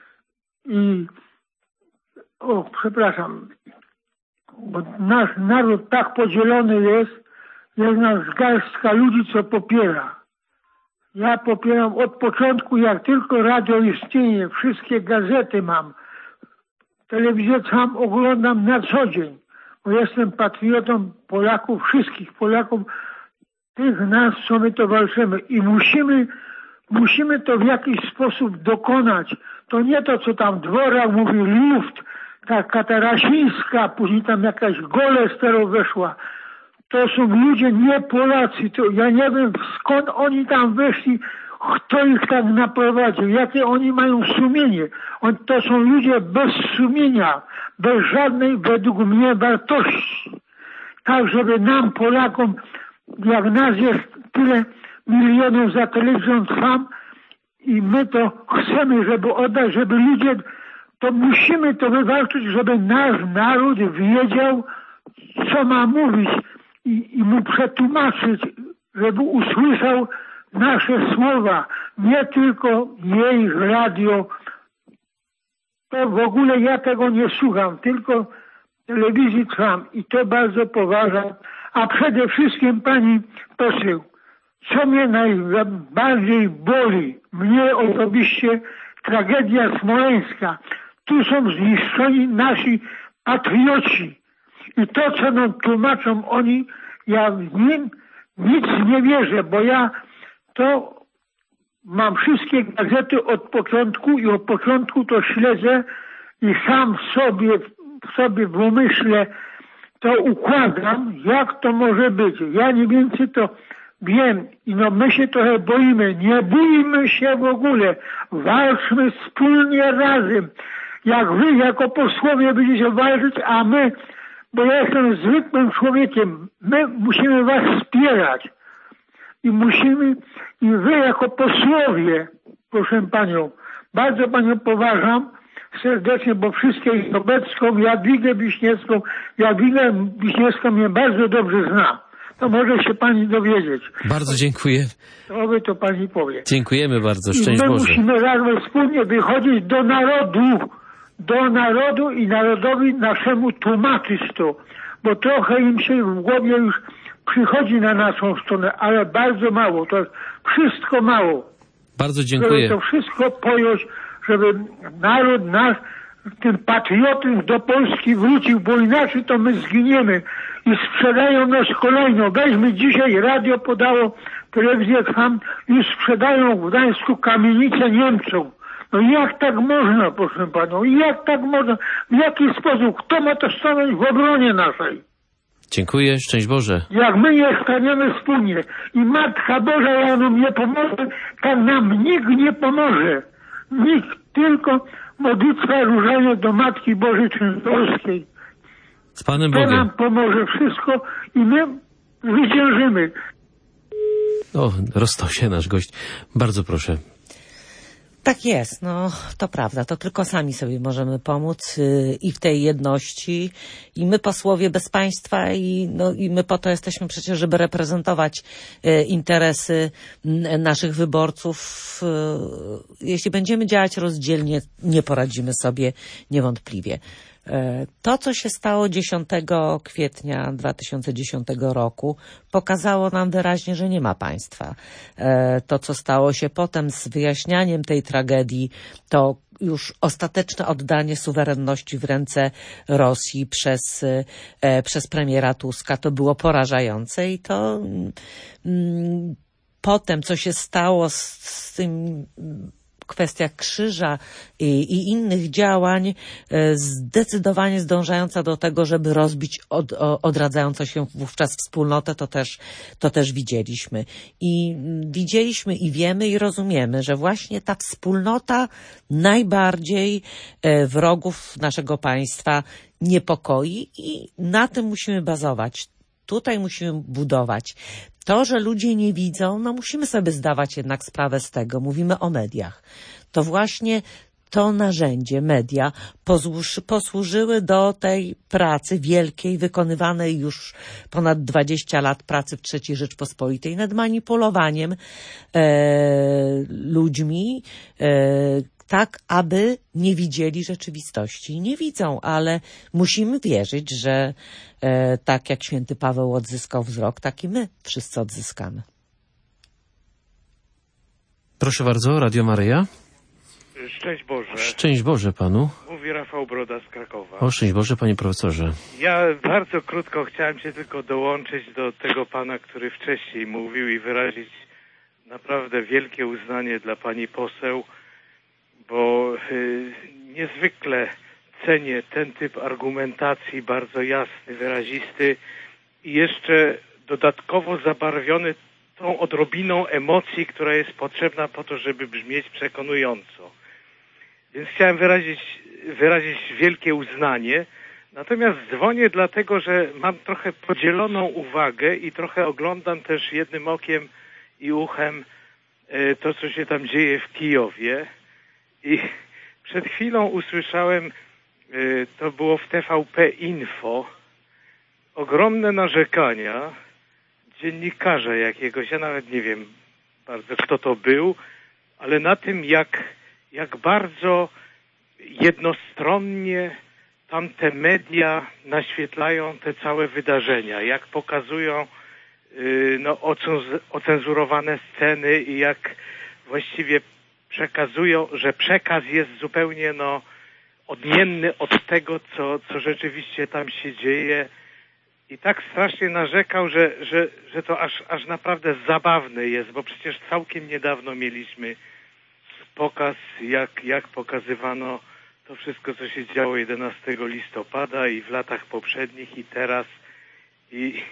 Przepraszam, bo nasz naród tak podzielony jest nas garstka ludzi, co popiera. Ja popieram od początku, jak tylko radio istnieje, wszystkie gazety mam. Telewizję sam oglądam na co dzień, bo jestem patriotą Polaków, wszystkich Polaków, tych nas, co my to walczymy. I musimy to w jakiś sposób dokonać. To nie to, co tam Dworak mówi, Luft, ta Katarasińska, później tam jakaś Golestero weszła. To są ludzie, nie Polacy. To ja nie wiem, skąd oni tam weszli, kto ich tak naprowadził, jakie oni mają sumienie. To są ludzie bez sumienia, bez żadnej, według mnie, wartości. Tak, żeby nam, Polakom, jak nas jest tyle milionów za telewizją Trwam i my to chcemy, żeby oddać, żeby ludzie, to musimy to wywalczyć, żeby nasz naród wiedział, co ma mówić i mu przetłumaczyć, żeby usłyszał nasze słowa, nie tylko jej radio. To w ogóle ja tego nie słucham, tylko telewizji Trwam i to bardzo poważam. A przede wszystkim pani poseł, co mnie najbardziej boli, mnie osobiście, tragedia smoleńska. Tu są zniszczeni nasi patrioci. I to, co nam tłumaczą oni, ja w nim nic nie wierzę, bo ja to mam wszystkie gazety od początku i od początku to śledzę i sam sobie w umyśle to układam, jak to może być. Ja nie więcej to wiem i my się trochę boimy. Nie bójmy się w ogóle. Walczmy wspólnie razem. Jak wy jako posłowie będziecie walczyć, a my, bo ja jestem zwykłym człowiekiem, my musimy was wspierać. I wy jako posłowie, proszę panią, bardzo panią poważam serdecznie, bo wszystkie Sobecką, Jadwigę Wiśniewską mnie bardzo dobrze zna. To może się pani dowiedzieć. Bardzo dziękuję. To pani powie. Dziękujemy bardzo, szczęść Boże. My musimy razem wspólnie wychodzić do narodu i narodowi naszemu tłumaczyć to, bo trochę im się w głowie już przychodzi na naszą stronę, ale bardzo mało, to jest wszystko mało. Bardzo dziękuję. Żeby to wszystko pojąć, żeby naród nasz, ten patriotyzm do Polski wrócił, bo inaczej to my zginiemy i sprzedają nas kolejno. Weźmy dzisiaj, radio podało, telewizję Trwam, już sprzedają w Gdańsku kamienicę Niemcom. No jak tak można, proszę panią, jak tak można, w jaki sposób, kto ma to stanąć w obronie naszej? Dziękuję, szczęść Boże. Jak my nie staniemy wspólnie i Matka Boża nam nie pomoże, tak nam nikt nie pomoże. Nikt, tylko modlitwa różania do Matki Bożej Częstochowskiej. Z Panem To Bogiem. nam pomoże wszystko i my zwyciężymy. O, rozstał się nasz gość. Bardzo proszę. Tak jest, to prawda, to tylko sami sobie możemy pomóc i w tej jedności i my posłowie bez państwa i my po to jesteśmy przecież, żeby reprezentować interesy naszych wyborców. Jeśli będziemy działać rozdzielnie, nie poradzimy sobie niewątpliwie. To, co się stało 10 kwietnia 2010 roku, pokazało nam wyraźnie, że nie ma państwa. To, co stało się potem z wyjaśnianiem tej tragedii, to już ostateczne oddanie suwerenności w ręce Rosji przez premiera Tuska. To było porażające i to potem, co się stało z tym kwestiach krzyża i innych działań zdecydowanie zdążająca do tego, żeby rozbić odradzającą się wówczas wspólnotę, to też widzieliśmy. I widzieliśmy i wiemy i rozumiemy, że właśnie ta wspólnota najbardziej wrogów naszego państwa niepokoi i na tym musimy bazować. Tutaj musimy budować. To, że ludzie nie widzą, musimy sobie zdawać jednak sprawę z tego. Mówimy o mediach. To właśnie to narzędzie, media, posłużyły do tej pracy wielkiej, wykonywanej już ponad 20 lat pracy w III Rzeczpospolitej nad manipulowaniem ludźmi, tak aby nie widzieli rzeczywistości. Nie widzą, ale musimy wierzyć, że tak jak święty Paweł odzyskał wzrok, tak i my wszyscy odzyskamy. Proszę bardzo, Radio Maryja. Szczęść Boże. Szczęść Boże panu. Mówi Rafał Broda z Krakowa. O, szczęść Boże, panie profesorze. Ja bardzo krótko chciałem się tylko dołączyć do tego pana, który wcześniej mówił i wyrazić naprawdę wielkie uznanie dla pani poseł, bo niezwykle cenię ten typ argumentacji, bardzo jasny, wyrazisty i jeszcze dodatkowo zabarwiony tą odrobiną emocji, która jest potrzebna po to, żeby brzmieć przekonująco. Więc chciałem wyrazić wielkie uznanie. Natomiast dzwonię dlatego, że mam trochę podzieloną uwagę i trochę oglądam też jednym okiem i uchem to, co się tam dzieje w Kijowie. I przed chwilą usłyszałem, to było w TVP Info, ogromne narzekania dziennikarza jakiegoś, ja nawet nie wiem bardzo kto to był, ale na tym jak bardzo jednostronnie tamte media naświetlają te całe wydarzenia, jak pokazują ocenzurowane sceny i jak właściwie przekazują, że przekaz jest zupełnie odmienny od tego, co rzeczywiście tam się dzieje. I tak strasznie narzekał, że to aż naprawdę zabawne jest, bo przecież całkiem niedawno mieliśmy pokaz, jak pokazywano to wszystko, co się działo 11 listopada i w latach poprzednich i teraz. I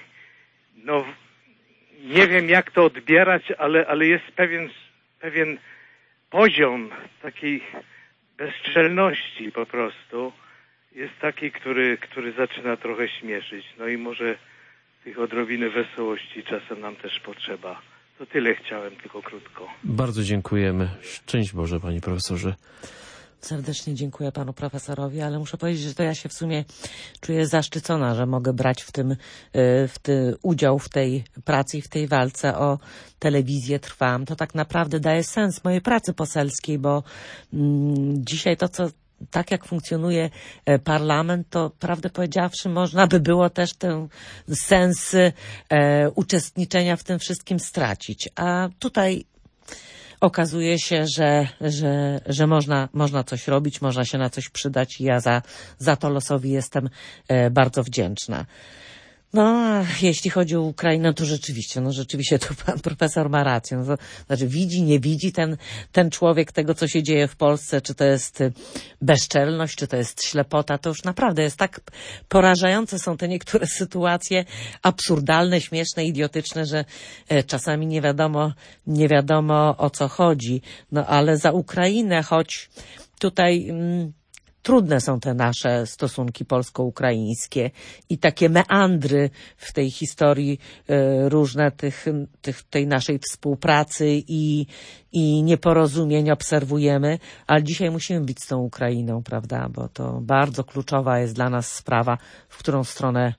nie wiem jak to odbierać, ale jest pewien poziom takiej bezczelności po prostu. Jest taki, który zaczyna trochę śmieszyć. No i może tych odrobiny wesołości czasem nam też potrzeba. To tyle chciałem, tylko krótko. Bardzo dziękujemy. Szczęść Boże, panie profesorze. Serdecznie dziękuję panu profesorowi, ale muszę powiedzieć, że to ja się w sumie czuję zaszczycona, że mogę brać udział w tej pracy i w tej walce o telewizję Trwam. To tak naprawdę daje sens mojej pracy poselskiej, bo dzisiaj tak jak funkcjonuje parlament, to prawdę powiedziawszy można by było też ten sens uczestniczenia w tym wszystkim stracić. A tutaj okazuje się, że można coś robić, można się na coś przydać i ja za to losowi jestem bardzo wdzięczna. No, a jeśli chodzi o Ukrainę, to rzeczywiście tu pan profesor ma rację. To znaczy widzi, nie widzi ten człowiek tego, co się dzieje w Polsce, czy to jest bezczelność, czy to jest ślepota, to już naprawdę jest tak porażające są te niektóre sytuacje, absurdalne, śmieszne, idiotyczne, że czasami nie wiadomo o co chodzi. No, ale za Ukrainę, choć tutaj trudne są te nasze stosunki polsko-ukraińskie i takie meandry w tej historii różne tej naszej współpracy i nieporozumień obserwujemy, ale dzisiaj musimy być z tą Ukrainą, prawda, bo to bardzo kluczowa jest dla nas sprawa, w którą stronę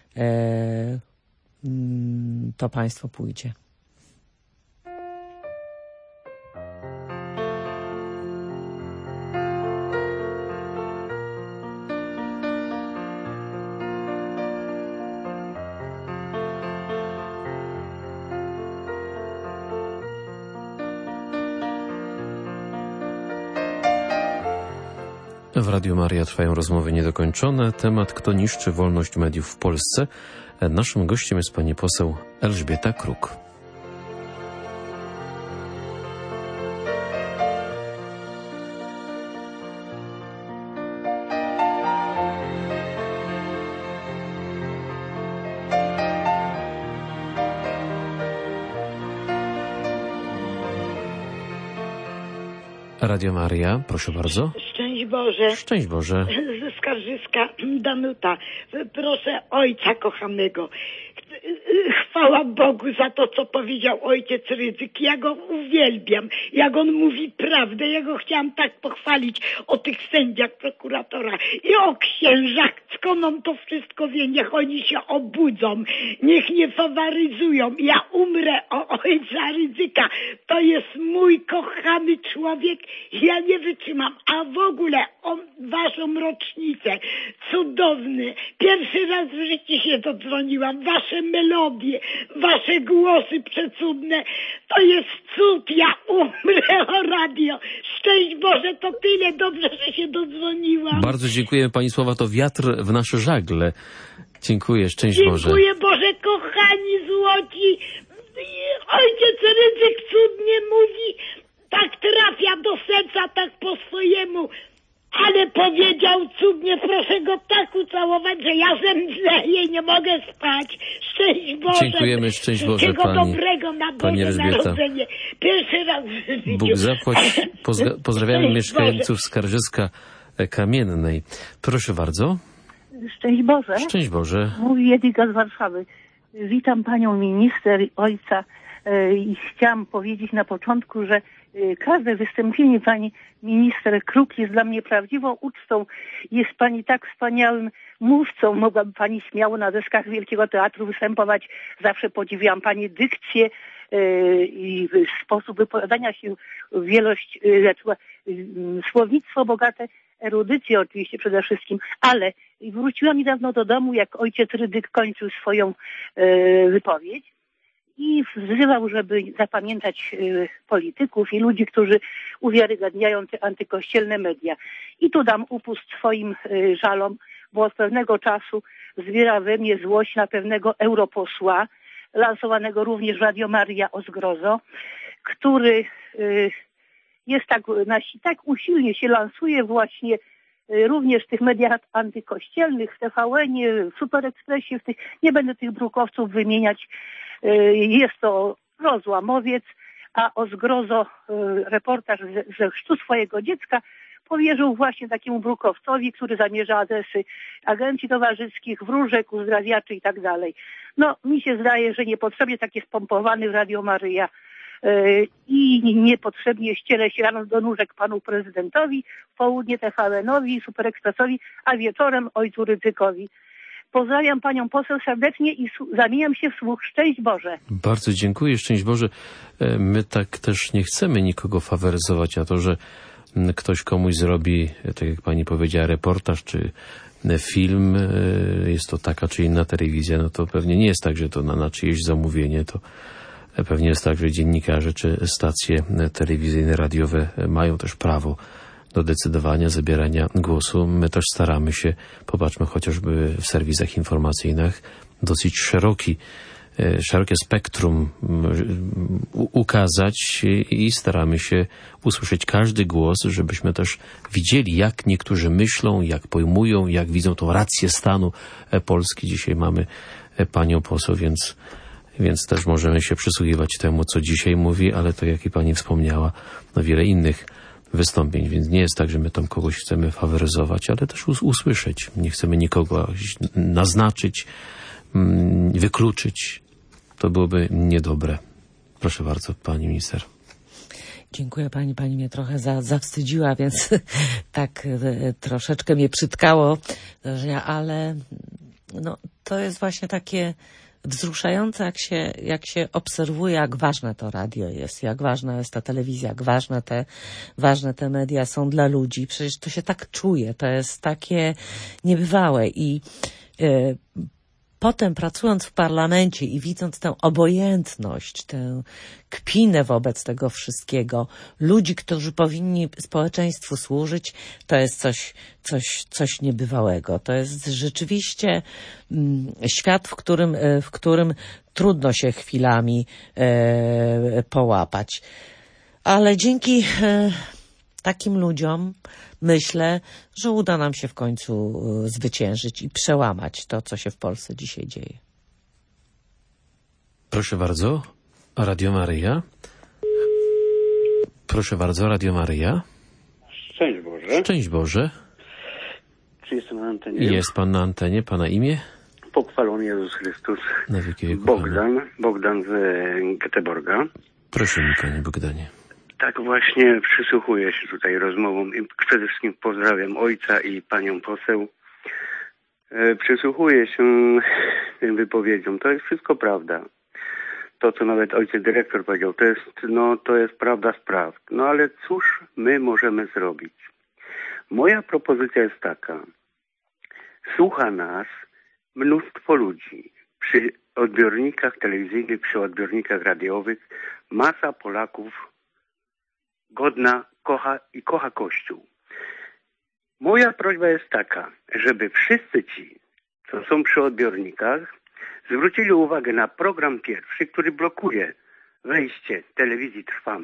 to państwo pójdzie. W Radiu Maryja trwają rozmowy niedokończone. Temat: kto niszczy wolność mediów w Polsce? Naszym gościem jest pani poseł Elżbieta Kruk. Radio Maryja, proszę bardzo. Szczęść Boże. Szczęść Boże. Ze Skarżyska Danuta. Proszę ojca kochanego. chwała Bogu za to, co powiedział ojciec Rydzyk. Ja go uwielbiam. Jak on mówi prawdę. Ja go chciałam tak pochwalić o tych sędziach, prokuratora i o księżach. Skąd on to wszystko wie? Niech oni się obudzą. Niech nie faworyzują. Ja umrę o ojca Rydzyka. To jest mój kochany człowiek. Ja nie wytrzymam. A w ogóle o waszą rocznicę. Cudowny. Pierwszy raz w życiu się dodzwoniłam. Wasze melodie, wasze głosy przecudne. To jest cud. Ja umrę o radio. Szczęść Boże, to tyle. Dobrze, że się dodzwoniłam. Bardzo dziękuję pani słowa. To wiatr w nasze żagle. Dziękuję. Szczęść Boże. Dziękuję Boże, kochani złoci. Ojciec Rydzyk cudnie mówi. Tak trafia do serca, tak po swojemu. Ale powiedział cudnie, proszę go tak ucałować, że ja zemdleję, nie mogę spać. Szczęść Boże. Dziękujemy, szczęść Boże, Wszystkiego pani, dobrego na pani Boże Narodzenie. Pierwszy raz w życiu. Bóg zapłać. Pozdrawiamy Szczęść mieszkańców Boże. Skarżyska Kamiennej. Proszę bardzo. Szczęść Boże. Szczęść Boże. Mówi Jadwiga z Warszawy. Witam panią minister, ojca i chciałam powiedzieć na początku, że każde wystąpienie pani minister Kruk jest dla mnie prawdziwą ucztą. Jest pani tak wspaniałym mówcą. Mogłaby pani śmiało na deskach Wielkiego Teatru występować. Zawsze podziwiam pani dykcję i sposób wypowiadania się, wielość, słownictwo bogate, erudycję oczywiście przede wszystkim, ale wróciłam niedawno do domu, jak ojciec Rydzyk kończył swoją wypowiedź i wzywał, żeby zapamiętać polityków i ludzi, którzy uwiarygadniają te antykościelne media. I tu dam upust swoim żalom, bo od pewnego czasu zbiera we mnie złość na pewnego europosła, lansowanego również w Radio Maria o zgrozo, który jest tak usilnie się lansuje właśnie również w tych mediach antykościelnych, w TVN-ie, w Super Expressie, nie będę tych brukowców wymieniać. Jest to rozłamowiec, a o zgrozo reportaż ze chrztu swojego dziecka powierzył właśnie takiemu brukowcowi, który zamierza adresy agencji towarzyskich, wróżek, uzdrawiaczy i tak dalej. No, mi się zdaje, że niepotrzebnie tak jest pompowany w Radio Maryja i niepotrzebnie ściele się rano do nóżek panu prezydentowi, w południe TVN-owi, Super Expressowi, a wieczorem ojcu Rydzykowi. Pozdrawiam panią poseł serdecznie i zamieniam się w słuch. Szczęść Boże. Bardzo dziękuję. Szczęść Boże. My tak też nie chcemy nikogo faworyzować, a to, że ktoś komuś zrobi, tak jak pani powiedziała, reportaż czy film, jest to taka czy inna telewizja, no to pewnie nie jest tak, że to na czyjeś zamówienie, to pewnie jest tak, że dziennikarze czy stacje telewizyjne, radiowe mają też prawo do decydowania, zabierania głosu. My też staramy się, popatrzmy chociażby w serwisach informacyjnych, dosyć szerokie spektrum ukazać i staramy się usłyszeć każdy głos, żebyśmy też widzieli, jak niektórzy myślą, jak pojmują, jak widzą tą rację stanu Polski. Dzisiaj mamy panią poseł, więc też możemy się przysłuchiwać temu, co dzisiaj mówi, ale to, jak i pani wspomniała, no wiele innych wystąpień, więc nie jest tak, że my tam kogoś chcemy faworyzować, ale też usłyszeć. Nie chcemy nikogo naznaczyć, wykluczyć. To byłoby niedobre. Proszę bardzo, pani minister. Dziękuję pani. Pani mnie trochę zawstydziła, więc tak troszeczkę mnie przytkało, ale no, to jest właśnie takie wzruszające, jak się obserwuje, jak ważne to radio jest, jak ważna jest ta telewizja, jak ważne te media są dla ludzi. Przecież to się tak czuje, to jest takie niebywałe i potem pracując w parlamencie i widząc tę obojętność, tę kpinę wobec tego wszystkiego, ludzi, którzy powinni społeczeństwu służyć, to jest coś niebywałego. To jest rzeczywiście świat, w którym trudno się chwilami połapać. Ale dzięki takim ludziom myślę, że uda nam się w końcu zwyciężyć i przełamać to, co się w Polsce dzisiaj dzieje. Proszę bardzo, Radio Maryja. Proszę bardzo, Radio Maryja. Szczęść Boże. Szczęść Boże. Czy jestem na antenie? Jest pan na antenie. Pana imię? Pochwalony Jezus Chrystus. Na wieki wieków. Bogdan z Göteborga. Prosimy, panie Bogdanie. Tak właśnie przysłuchuję się tutaj rozmowom i przede wszystkim pozdrawiam ojca i panią poseł. Przysłuchuję się tym wypowiedziom. To jest wszystko prawda. To, co nawet ojciec dyrektor powiedział, to jest prawda spraw. No ale cóż my możemy zrobić? Moja propozycja jest taka. Słucha nas mnóstwo ludzi. Przy odbiornikach telewizyjnych, przy odbiornikach radiowych masa Polaków godna kocha Kościół. Moja prośba jest taka, żeby wszyscy ci, co są przy odbiornikach, zwrócili uwagę na program pierwszy, który blokuje wejście telewizji Trwam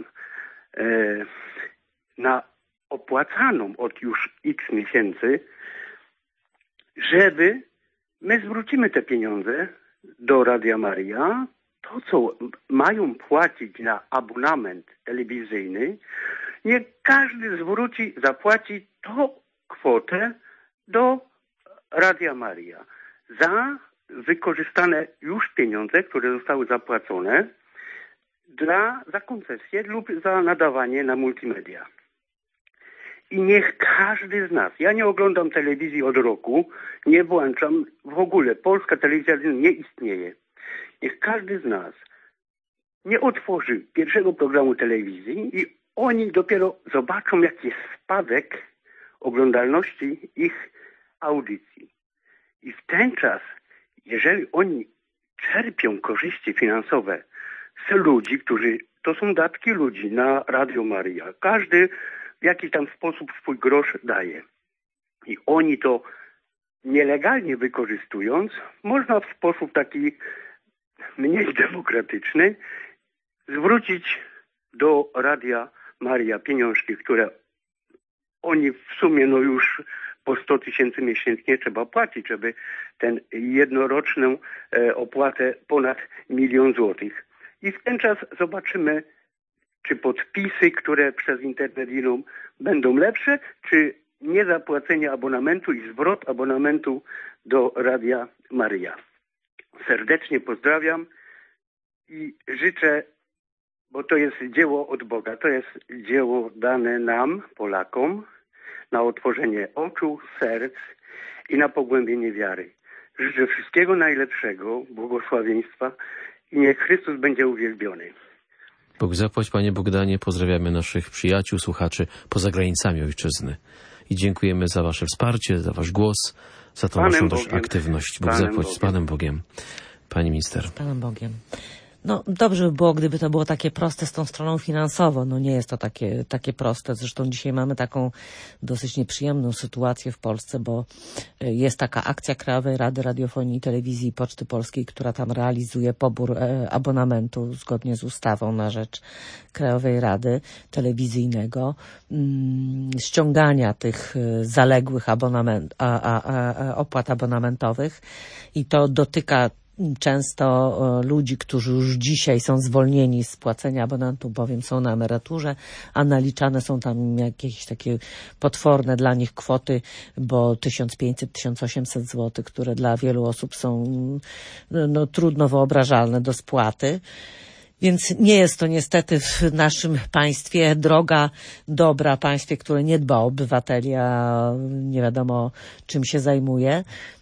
na opłacaną od już x miesięcy, żeby my zwrócimy te pieniądze do Radia Maria. To, co mają płacić na abonament telewizyjny, niech każdy zapłaci tą kwotę do Radia Maria za wykorzystane już pieniądze, które zostały zapłacone za koncesję lub za nadawanie na multimedia. I niech każdy z nas, ja nie oglądam telewizji od roku, nie włączam w ogóle, polska telewizja nie istnieje. Niech każdy z nas nie otworzy pierwszego programu telewizji i oni dopiero zobaczą, jaki jest spadek oglądalności ich audycji. I w ten czas, jeżeli oni czerpią korzyści finansowe z ludzi, to są datki ludzi na Radio Maria. Każdy w jakiś tam sposób swój grosz daje. I oni to nielegalnie wykorzystując, można w sposób taki mniej demokratyczny zwrócić do Radia Maria pieniążki, które oni w sumie już po 100 000 miesięcznie trzeba płacić, żeby ten jednoroczną opłatę ponad 1 000 000 złotych. I w ten czas zobaczymy, czy podpisy, które przez internet idą, będą lepsze, czy niezapłacenie abonamentu i zwrot abonamentu do Radia Maria. Serdecznie pozdrawiam i życzę, bo to jest dzieło od Boga, to jest dzieło dane nam, Polakom, na otworzenie oczu, serc i na pogłębienie wiary. Życzę wszystkiego najlepszego, błogosławieństwa i niech Chrystus będzie uwielbiony. Bóg zapłać, panie Bogdanie. Pozdrawiamy naszych przyjaciół, słuchaczy poza granicami ojczyzny. I dziękujemy za wasze wsparcie, za wasz głos, za tą waszą też aktywność. Bóg zapłać, z Panem Bogiem. Pani minister. Z Panem Bogiem. No dobrze by było, gdyby to było takie proste z tą stroną finansową. No nie jest to takie proste. Zresztą dzisiaj mamy taką dosyć nieprzyjemną sytuację w Polsce, bo jest taka akcja Krajowej Rady Radiofonii i Telewizji i Poczty Polskiej, która tam realizuje pobór abonamentu zgodnie z ustawą na rzecz Krajowej Rady Telewizyjnego, ściągania tych zaległych opłat abonamentowych i to dotyka często ludzi, którzy już dzisiaj są zwolnieni z płacenia abonamentu, bowiem są na emeryturze, a naliczane są tam jakieś takie potworne dla nich kwoty, bo 1500-1800 zł, które dla wielu osób są trudno wyobrażalne do spłaty. Więc nie jest to niestety w naszym państwie droga dobra, państwie, które nie dba o obywateli, a nie wiadomo czym się zajmuje.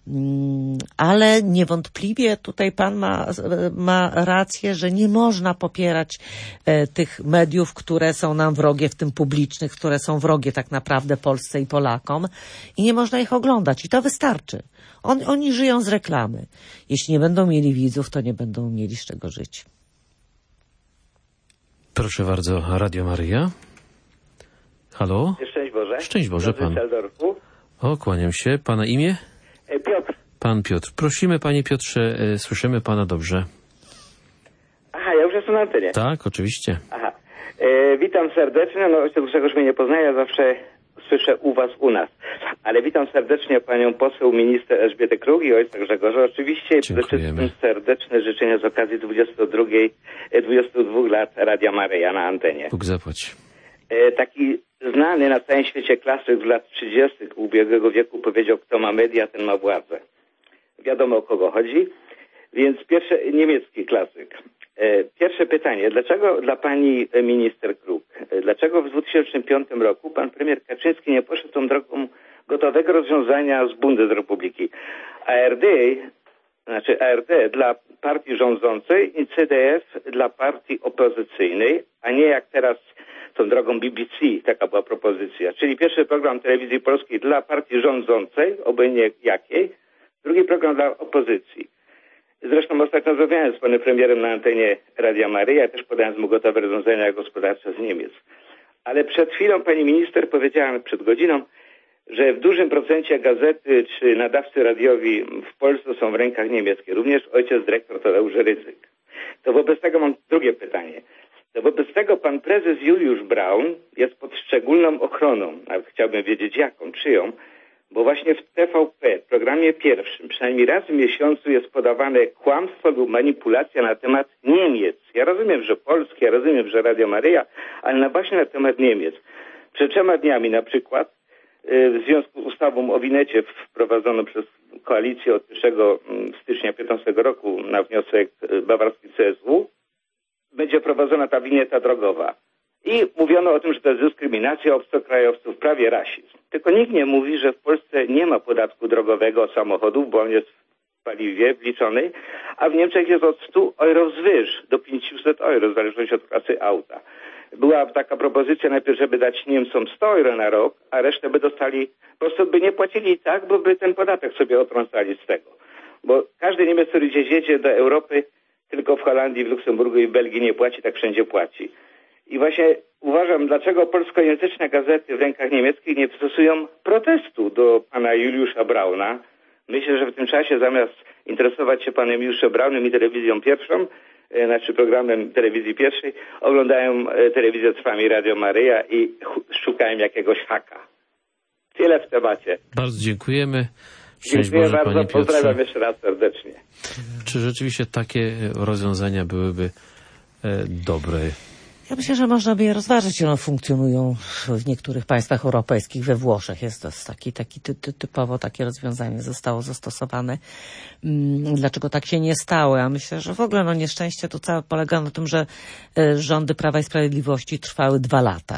Ale niewątpliwie tutaj pan ma rację, że nie można popierać tych mediów, które są nam wrogie, w tym publicznych, które są wrogie tak naprawdę Polsce i Polakom i nie można ich oglądać i to wystarczy. Oni żyją z reklamy. Jeśli nie będą mieli widzów, to nie będą mieli z czego żyć. Proszę bardzo, Radio Maryja. Halo? Szczęść Boże. Szczęść Boże, pan. O, kłaniam się. Pana imię? Piotr. Pan Piotr. Prosimy, panie Piotrze, słyszymy pana dobrze. Aha, ja już jestem na antenie. Tak, oczywiście. Aha. Witam serdecznie. No, z czegoś mnie nie poznaję, ja zawsze słyszę u was, u nas. Ale witam serdecznie panią poseł, minister Elżbietę Kruk i ojca Grzegorza. Oczywiście przede wszystkim serdeczne życzenia z okazji 22 lat Radia Maryja na antenie. Bóg zapłać. Taki znany na całym świecie klasyk z lat 30. ubiegłego wieku powiedział, kto ma media, ten ma władzę. wiadomo o kogo chodzi. Więc niemiecki klasyk. Pierwsze pytanie. Dlaczego dla pani minister Kruk, dlaczego w 2005 roku pan premier Kaczyński nie poszedł tą drogą gotowego rozwiązania z Bundesrepubliki? ARD dla partii rządzącej i CDF dla partii opozycyjnej, a nie jak teraz tą drogą BBC, taka była propozycja. Czyli pierwszy program telewizji polskiej dla partii rządzącej, obojętnie jakiej, drugi program dla opozycji. Zresztą ostatnio rozmawiałem z panem premierem na antenie Radia Maryja, też podając mu gotowe rozwiązania gospodarcze z Niemiec. Ale przed chwilą pani minister powiedziała, przed godziną, że w dużym procencie gazety czy nadawcy radiowi w Polsce są w rękach niemieckich. Również ojciec dyrektor Tadeusz Rydzyk. To wobec tego mam drugie pytanie. To wobec tego pan prezes Juliusz Braun jest pod szczególną ochroną. Nawet chciałbym wiedzieć jaką, czyją. Bo właśnie w TVP, w programie pierwszym, przynajmniej raz w miesiącu jest podawane kłamstwo lub manipulacja na temat Niemiec. Ja rozumiem, że Polski, ja rozumiem, że Radio Maryja, ale właśnie na temat Niemiec. Przed 3 dniami na przykład w związku z ustawą o winecie wprowadzoną przez koalicję od 1 stycznia 2015 roku na wniosek bawarski CSW będzie prowadzona ta winieta drogowa. I mówiono o tym, że to jest dyskryminacja obcokrajowców, prawie rasizm. Tylko nikt nie mówi, że w Polsce nie ma podatku drogowego od samochodów, bo on jest w paliwie wliczony, a w Niemczech jest od 100 euro wzwyż do 500 euro, w zależności od klasy auta. Była taka propozycja najpierw, żeby dać Niemcom 100 euro na rok, a resztę by dostali, po prostu by nie płacili i tak, bo by ten podatek sobie otrącali z tego. Bo każdy Niemiec, który gdzieś jedzie do Europy, tylko w Holandii, w Luksemburgu i w Belgii nie płaci, tak wszędzie płaci. I właśnie uważam, dlaczego polskojęzyczne gazety w rękach niemieckich nie stosują protestu do pana Juliusza Brauna. Myślę, że w tym czasie zamiast interesować się panem Juliuszem Braunem i telewizją pierwszą, znaczy programem telewizji pierwszej, oglądają telewizję Trwami Radio Maryja i szukają jakiegoś haka. Tyle w temacie. Bardzo dziękujemy. Dziękuję bardzo, pozdrawiam jeszcze raz serdecznie. Czy rzeczywiście takie rozwiązania byłyby dobre? Ja myślę, że można by je rozważyć. One funkcjonują w niektórych państwach europejskich, we Włoszech jest to typowo takie rozwiązanie zostało zastosowane. Dlaczego tak się nie stało? Ja myślę, że w ogóle nieszczęście to całe polega na tym, że rządy Prawa i Sprawiedliwości trwały 2 lata.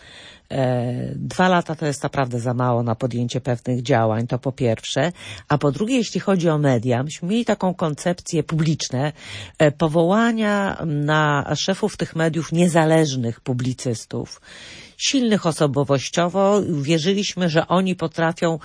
2 lata to jest naprawdę za mało na podjęcie pewnych działań, to po pierwsze. A po drugie, jeśli chodzi o media, myśmy mieli taką koncepcję publiczną powołania na szefów tych mediów niezależnych publicystów, silnych osobowościowo. Wierzyliśmy, że oni potrafią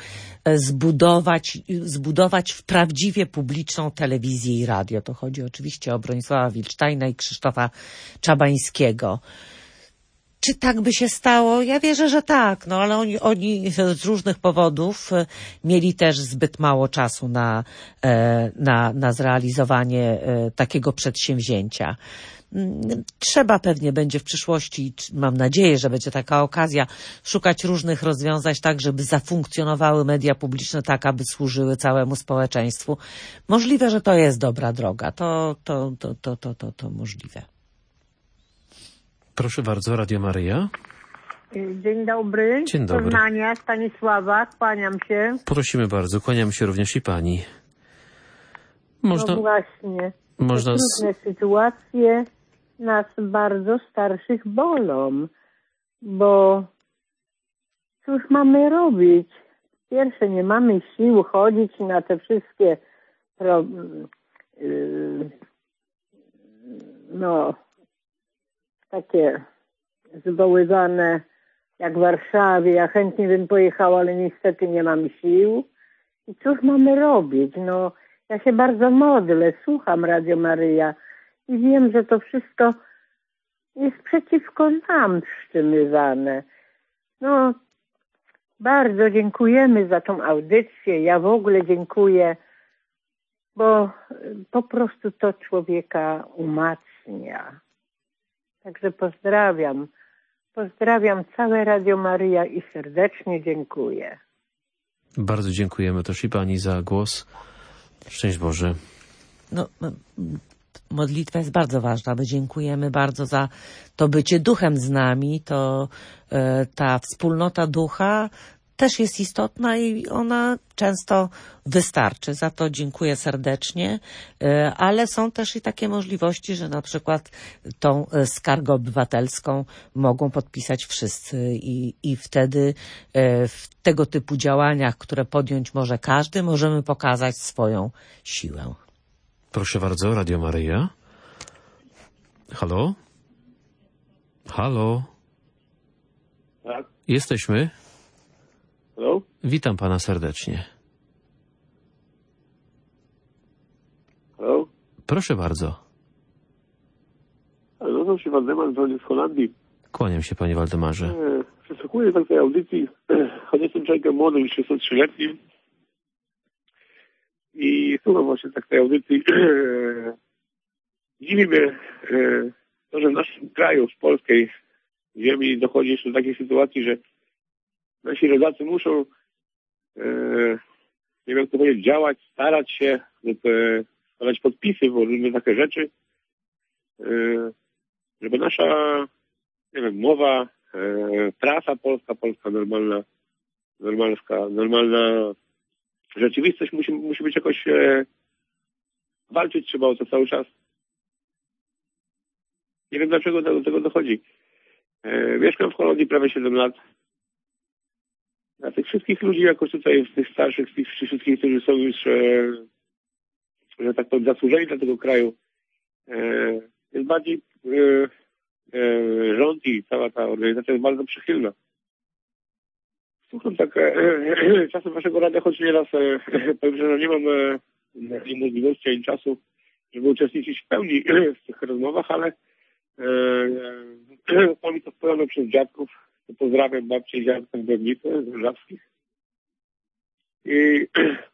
zbudować w prawdziwie publiczną telewizję i radio. To chodzi oczywiście o Bronisława Wilcztajna i Krzysztofa Czabańskiego. Czy tak by się stało? Ja wierzę, że tak, ale oni z różnych powodów mieli też zbyt mało czasu na zrealizowanie takiego przedsięwzięcia. Trzeba pewnie będzie w przyszłości, mam nadzieję, że będzie taka okazja, szukać różnych rozwiązań tak, żeby zafunkcjonowały media publiczne tak, aby służyły całemu społeczeństwu. Możliwe, że to jest dobra droga. To możliwe. Proszę bardzo, Radio Maryja. Dzień dobry. Dzień dobry. Poznania, Stanisława, kłaniam się. Prosimy bardzo, kłaniam się również i pani. No właśnie. Trudne sytuacje nas bardzo starszych bolą, bo cóż mamy robić? Pierwsze, nie mamy sił chodzić na te wszystkie takie zwoływane jak w Warszawie. Ja chętnie bym pojechała, ale niestety nie mam sił. I cóż mamy robić? Ja się bardzo modlę, słucham Radio Maryja i wiem, że to wszystko jest przeciwko nam wszczymywane. Bardzo dziękujemy za tą audycję. Ja w ogóle dziękuję, bo po prostu to człowieka umacnia. Także pozdrawiam całe Radio Maryja i serdecznie dziękuję. Bardzo dziękujemy też i pani za głos. Szczęść Boże. Modlitwa jest bardzo ważna. My dziękujemy bardzo za to bycie duchem z nami. To ta wspólnota ducha też jest istotna i ona często wystarczy. Za to dziękuję serdecznie, ale są też i takie możliwości, że na przykład tą skargę obywatelską mogą podpisać wszyscy i wtedy w tego typu działaniach, które podjąć może każdy, możemy pokazać swoją siłę. Proszę bardzo, Radio Maryja. Halo? Halo? Tak? Jesteśmy. Halo? Witam pana serdecznie. Halo? Proszę bardzo. Nazywam się Waldemar, dzwonię z Holandii. Kłaniam się, panie Waldemarze. Przysłuchuję takiej audycji, choć jestem człowiekiem młodym, 63-letnim. I słucham właśnie takiej audycji. Dziwi mnie to, że w naszym kraju, w polskiej ziemi dochodzi jeszcze do takiej sytuacji, że nasi rodacy muszą, nie wiem jak to powiedzieć, działać, starać się, składać podpisy, bo różne takie rzeczy, żeby nasza, nie wiem, mowa, prasa polska normalna rzeczywistość musi być jakoś, walczyć trzeba o to cały czas. Nie wiem dlaczego do tego dochodzi. Mieszkam w Holandii prawie 7 lat. A tych wszystkich ludzi jakoś tutaj, tych starszych, tych wszystkich, którzy są już, że tak powiem, zasłużeni dla tego kraju, jest bardziej rząd i cała ta organizacja jest bardzo przychylna. Słucham tak czasem waszego radia, choć nieraz powiem, że nie mam ani możliwości, ani czasu, żeby uczestniczyć w pełni w tych rozmowach, ale zostało mi to wpojone przez dziadków. To pozdrawiam babcię i dziadka z Gornicy, z Różawskich. I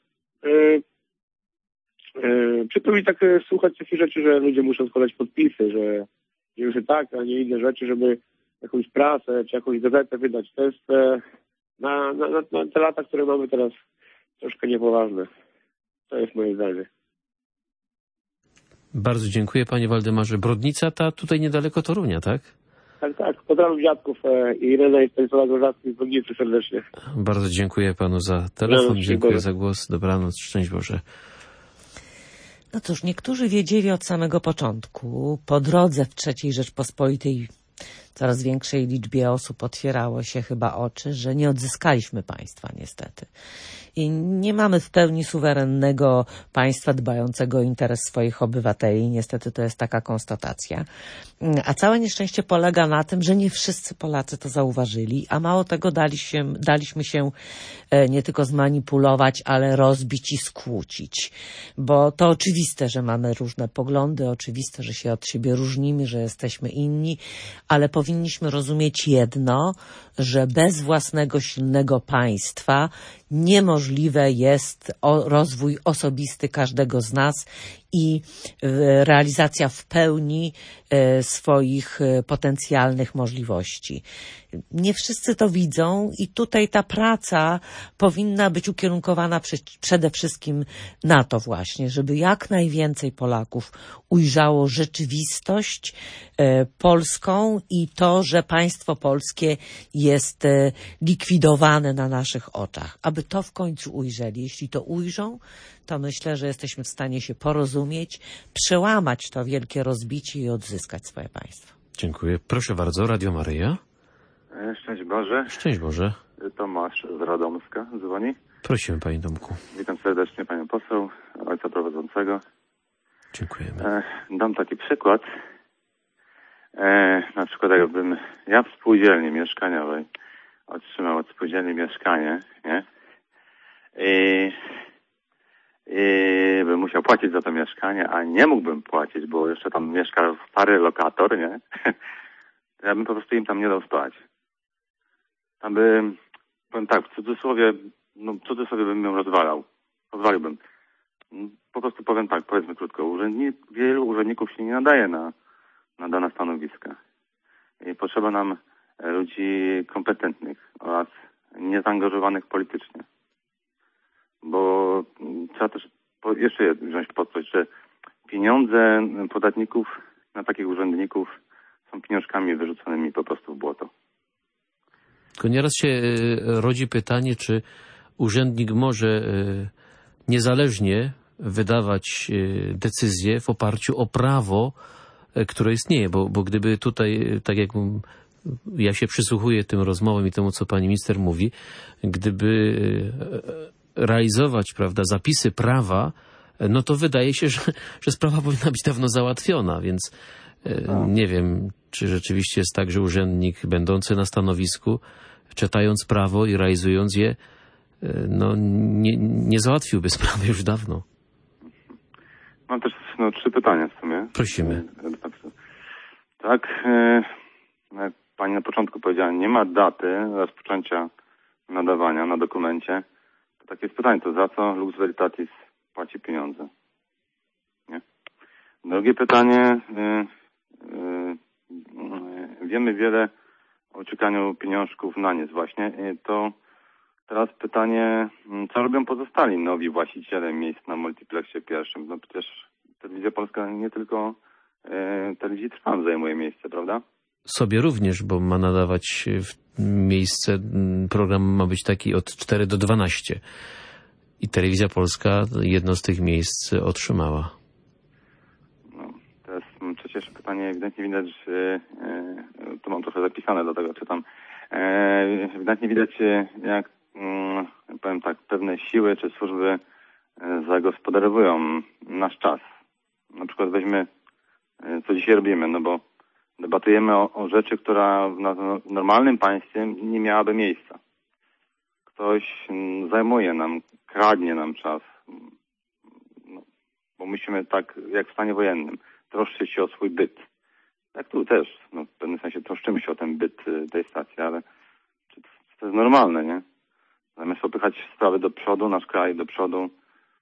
przykro mi tak słuchać takich rzeczy, że ludzie muszą składać podpisy, że już tak, a nie inne rzeczy, żeby jakąś prasę czy jakąś gazetę wydać. To jest na te lata, które mamy teraz, troszkę niepoważne. To jest moje zdanie. Bardzo dziękuję, panie Waldemarze. Brodnica ta tutaj niedaleko Torunia, tak? Tak. Pozdrawiam dziadków Irenę i Stanisława Gorzacki z Brodnicy serdecznie. Bardzo dziękuję panu za telefon, dziękuję za głos. Dobranoc, szczęść Boże. No cóż, niektórzy wiedzieli od samego początku. Po drodze w III Rzeczpospolitej coraz większej liczbie osób otwierało się chyba oczy, że nie odzyskaliśmy państwa niestety. I nie mamy w pełni suwerennego państwa dbającego o interes swoich obywateli. Niestety to jest taka konstatacja. A całe nieszczęście polega na tym, że nie wszyscy Polacy to zauważyli, a mało tego daliśmy się nie tylko zmanipulować, ale rozbić i skłócić. Bo to oczywiste, że mamy różne poglądy, oczywiste, że się od siebie różnimy, że jesteśmy inni, ale powinniśmy rozumieć jedno, że bez własnego silnego państwa niemożliwe jest rozwój osobisty każdego z nas i realizacja w pełni swoich potencjalnych możliwości. Nie wszyscy to widzą i tutaj ta praca powinna być ukierunkowana przede wszystkim na to właśnie, żeby jak najwięcej Polaków ujrzało rzeczywistość polską i to, że państwo polskie jest likwidowane na naszych oczach. Aby to w końcu ujrzeli. Jeśli to ujrzą, to myślę, że jesteśmy w stanie się porozumieć, przełamać to wielkie rozbicie i odzyskać swoje państwo. Dziękuję. Proszę bardzo, Radio Maryja. Szczęść Boże. Szczęść Boże. Tomasz z Radomska dzwoni. Prosimy, panie Tomku. Witam serdecznie panią poseł, ojca prowadzącego. Dziękujemy. Dam taki przykład. Na przykład jakbym ja w spółdzielni mieszkaniowej otrzymał od spółdzielni mieszkanie, nie? I bym musiał płacić za to mieszkanie, a nie mógłbym płacić, bo jeszcze tam mieszka stary lokator, nie? To ja bym po prostu im tam nie dał spać. Tam bym, powiem tak, w cudzysłowie bym ją rozwaliłbym. Po prostu powiem tak, powiedzmy krótko, wielu urzędników się nie nadaje na dane stanowiska. I potrzeba nam ludzi kompetentnych oraz niezaangażowanych politycznie. Bo trzeba też jeszcze wziąć podkreślić, że pieniądze podatników na takich urzędników są pieniążkami wyrzuconymi po prostu w błoto. Tylko nieraz się rodzi pytanie, czy urzędnik może niezależnie wydawać decyzje w oparciu o prawo, które istnieje, bo gdyby tutaj, tak jak ja się przysłuchuję tym rozmowom i temu, co pani minister mówi, gdyby realizować, prawda, zapisy prawa, no to wydaje się, że sprawa powinna być dawno załatwiona, więc nie wiem, czy rzeczywiście jest tak, że urzędnik będący na stanowisku, czytając prawo i realizując je, no nie załatwiłby sprawy już dawno. Mam też 3 pytania w sumie. Prosimy. Tak, jak pani na początku powiedziała, nie ma daty rozpoczęcia nadawania na dokumencie. To takie jest pytanie, to za co Lux Veritatis płaci pieniądze? Nie? Drugie pytanie, wiemy wiele o czekaniu pieniążków na nic właśnie. To teraz pytanie, co robią pozostali nowi właściciele miejsc na multiplexie pierwszym? No przecież Telewizja Polska nie tylko Telewizji Trwam zajmuje miejsce, prawda? Sobie również, bo ma nadawać miejsce, program ma być taki od 4 do 12. I Telewizja Polska jedno z tych miejsc otrzymała. No, to jest przecież pytanie, ewidentnie widać, że tu mam trochę zapisane, dlatego czytam. Ewidentnie widać, jak powiem tak, pewne siły czy służby zagospodarowują nasz czas. Na przykład weźmy, co dzisiaj robimy, no bo debatujemy o rzeczy, która w normalnym państwie nie miałaby miejsca. Ktoś zajmuje nam, kradnie nam czas, no, bo musimy tak jak w stanie wojennym troszczyć się o swój byt. Tak tu też, no, w pewnym sensie troszczymy się o ten byt tej stacji, ale czy to jest normalne, nie? Zamiast popychać sprawy do przodu, nasz kraj do przodu,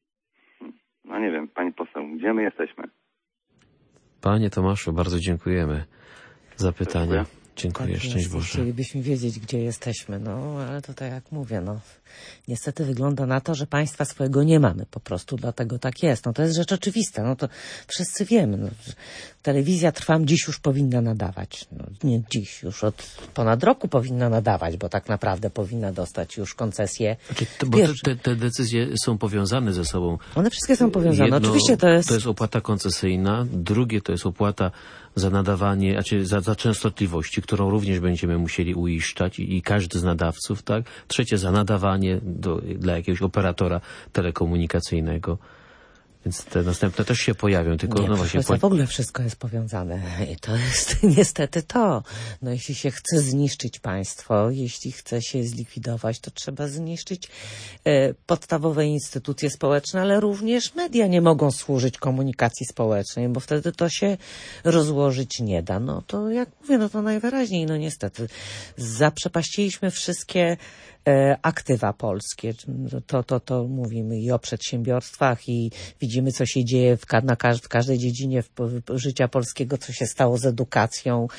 no nie wiem, pani poseł, gdzie my jesteśmy? Panie Tomaszu, bardzo dziękujemy za pytanie. Dziękuję, tak szczęść jest. Boże. Chcielibyśmy wiedzieć, gdzie jesteśmy, no ale to tak jak mówię, no niestety wygląda na to, że państwa swojego nie mamy po prostu, dlatego tak jest. No to jest rzecz oczywista, no to wszyscy wiemy. No, Telewizja Trwam dziś już powinna nadawać. No, nie dziś, już od ponad roku powinna nadawać, bo tak naprawdę powinna dostać już koncesję. Bo te decyzje są powiązane ze sobą. One wszystkie są powiązane. Oczywiście to jest opłata koncesyjna, drugie to jest opłata za nadawanie, znaczy za częstotliwości, którą również będziemy musieli uiszczać i każdy z nadawców, tak? Trzecie za nadawanie dla jakiegoś operatora telekomunikacyjnego. Więc te następne też się pojawią, tylko nie, no właśnie... w ogóle wszystko jest powiązane i to jest niestety to. No jeśli się chce zniszczyć państwo, jeśli chce się zlikwidować, to trzeba zniszczyć podstawowe instytucje społeczne, ale również media nie mogą służyć komunikacji społecznej, bo wtedy to się rozłożyć nie da. No to jak mówię, no to najwyraźniej, no niestety zaprzepaściliśmy wszystkie aktywa polskie. To mówimy i o przedsiębiorstwach i widzimy, co się dzieje w każdej dziedzinie życia polskiego, co się stało z edukacją,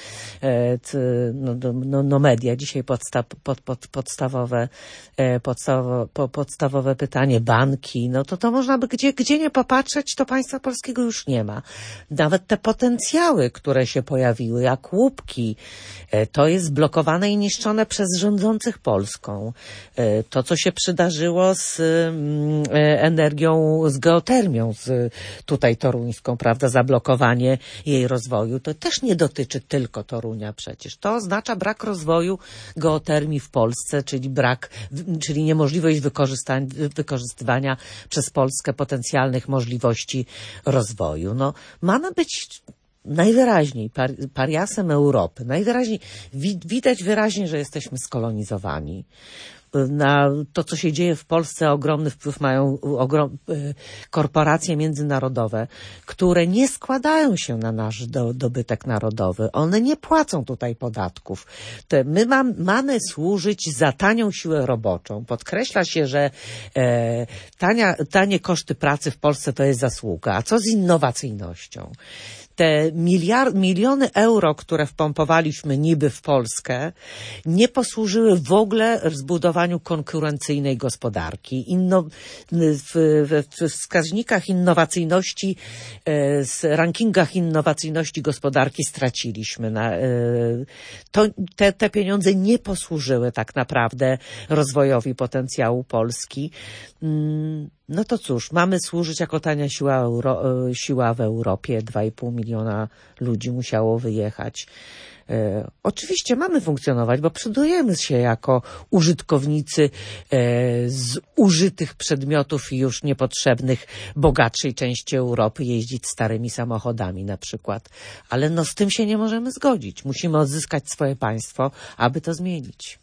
media. Dzisiaj podstawowe pytanie, banki, no to można by gdzie nie popatrzeć, to państwa polskiego już nie ma. Nawet te potencjały, które się pojawiły, jak łupki, to jest blokowane i niszczone przez rządzących Polską. To, co się przydarzyło z energią, z geotermią, tutaj toruńską, prawda, zablokowanie jej rozwoju, to też nie dotyczy tylko Torunia przecież. To oznacza brak rozwoju geotermii w Polsce, czyli niemożliwość wykorzystywania przez Polskę potencjalnych możliwości rozwoju. No, mamy być najwyraźniej pariasem Europy. Najwyraźniej widać wyraźnie, że jesteśmy skolonizowani. Na to, co się dzieje w Polsce, ogromny wpływ mają korporacje międzynarodowe, które nie składają się na nasz dobytek narodowy. One nie płacą tutaj podatków. My mamy służyć za tanią siłę roboczą. Podkreśla się, że tanie koszty pracy w Polsce to jest zasługa. A co z innowacyjnością? te miliony euro, które wpompowaliśmy niby w Polskę, nie posłużyły w ogóle zbudowaniu konkurencyjnej gospodarki. W wskaźnikach innowacyjności, z rankingach innowacyjności gospodarki straciliśmy. Te pieniądze nie posłużyły tak naprawdę rozwojowi potencjału Polski. No to cóż, mamy służyć jako tania siła w Europie. 2,5 miliona ludzi musiało wyjechać. Oczywiście mamy funkcjonować, bo przydajemy się jako użytkownicy zużytych przedmiotów i już niepotrzebnych bogatszej części Europy jeździć starymi samochodami na przykład. Ale no z tym się nie możemy zgodzić. Musimy odzyskać swoje państwo, aby to zmienić.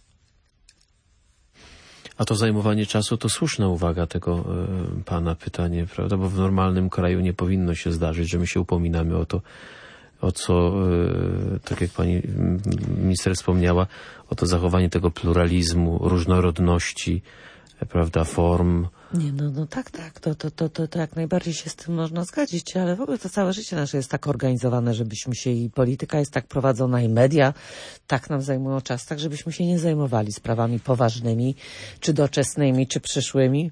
A to zajmowanie czasu to słuszna uwaga tego pana pytanie, prawda? Bo w normalnym kraju nie powinno się zdarzyć, że my się upominamy o to, o co, tak jak pani minister wspomniała, o to zachowanie tego pluralizmu, różnorodności, prawda, form. Nie, no tak, to jak najbardziej się z tym można zgodzić, ale w ogóle to całe życie nasze jest tak organizowane, żebyśmy się, i polityka jest tak prowadzona, i media tak nam zajmują czas, tak żebyśmy się nie zajmowali sprawami poważnymi, czy doczesnymi, czy przyszłymi,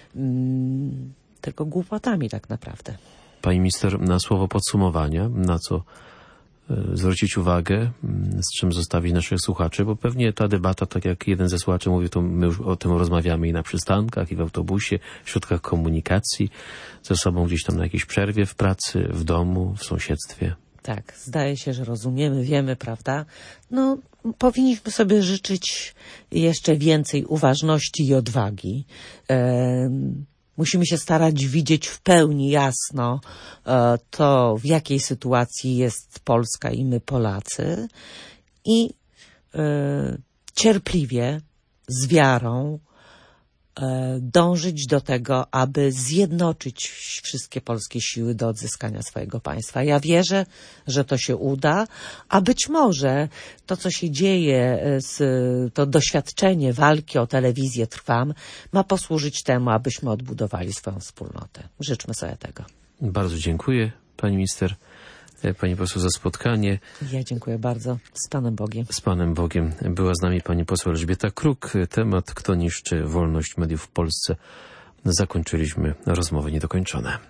tylko głupotami tak naprawdę. Pani minister, na słowo podsumowania, na co zwrócić uwagę, z czym zostawić naszych słuchaczy, bo pewnie ta debata, tak jak jeden ze słuchaczy mówił, to my już o tym rozmawiamy i na przystankach, i w autobusie, w środkach komunikacji, ze sobą gdzieś tam na jakiejś przerwie w pracy, w domu, w sąsiedztwie. Tak, zdaje się, że rozumiemy, wiemy, prawda? No, powinniśmy sobie życzyć jeszcze więcej uważności i odwagi. Musimy się starać widzieć w pełni jasno to, w jakiej sytuacji jest Polska i my Polacy, i cierpliwie, z wiarą dążyć do tego, aby zjednoczyć wszystkie polskie siły do odzyskania swojego państwa. Ja wierzę, że to się uda, a być może to, co się dzieje, to doświadczenie walki o telewizję Trwam, ma posłużyć temu, abyśmy odbudowali swoją wspólnotę. Życzmy sobie tego. Bardzo dziękuję, pani minister, pani poseł, za spotkanie. Ja dziękuję bardzo. Z Panem Bogiem. Z Panem Bogiem. Była z nami pani poseł Elżbieta Kruk. Temat: kto niszczy wolność mediów w Polsce. Zakończyliśmy rozmowy niedokończone.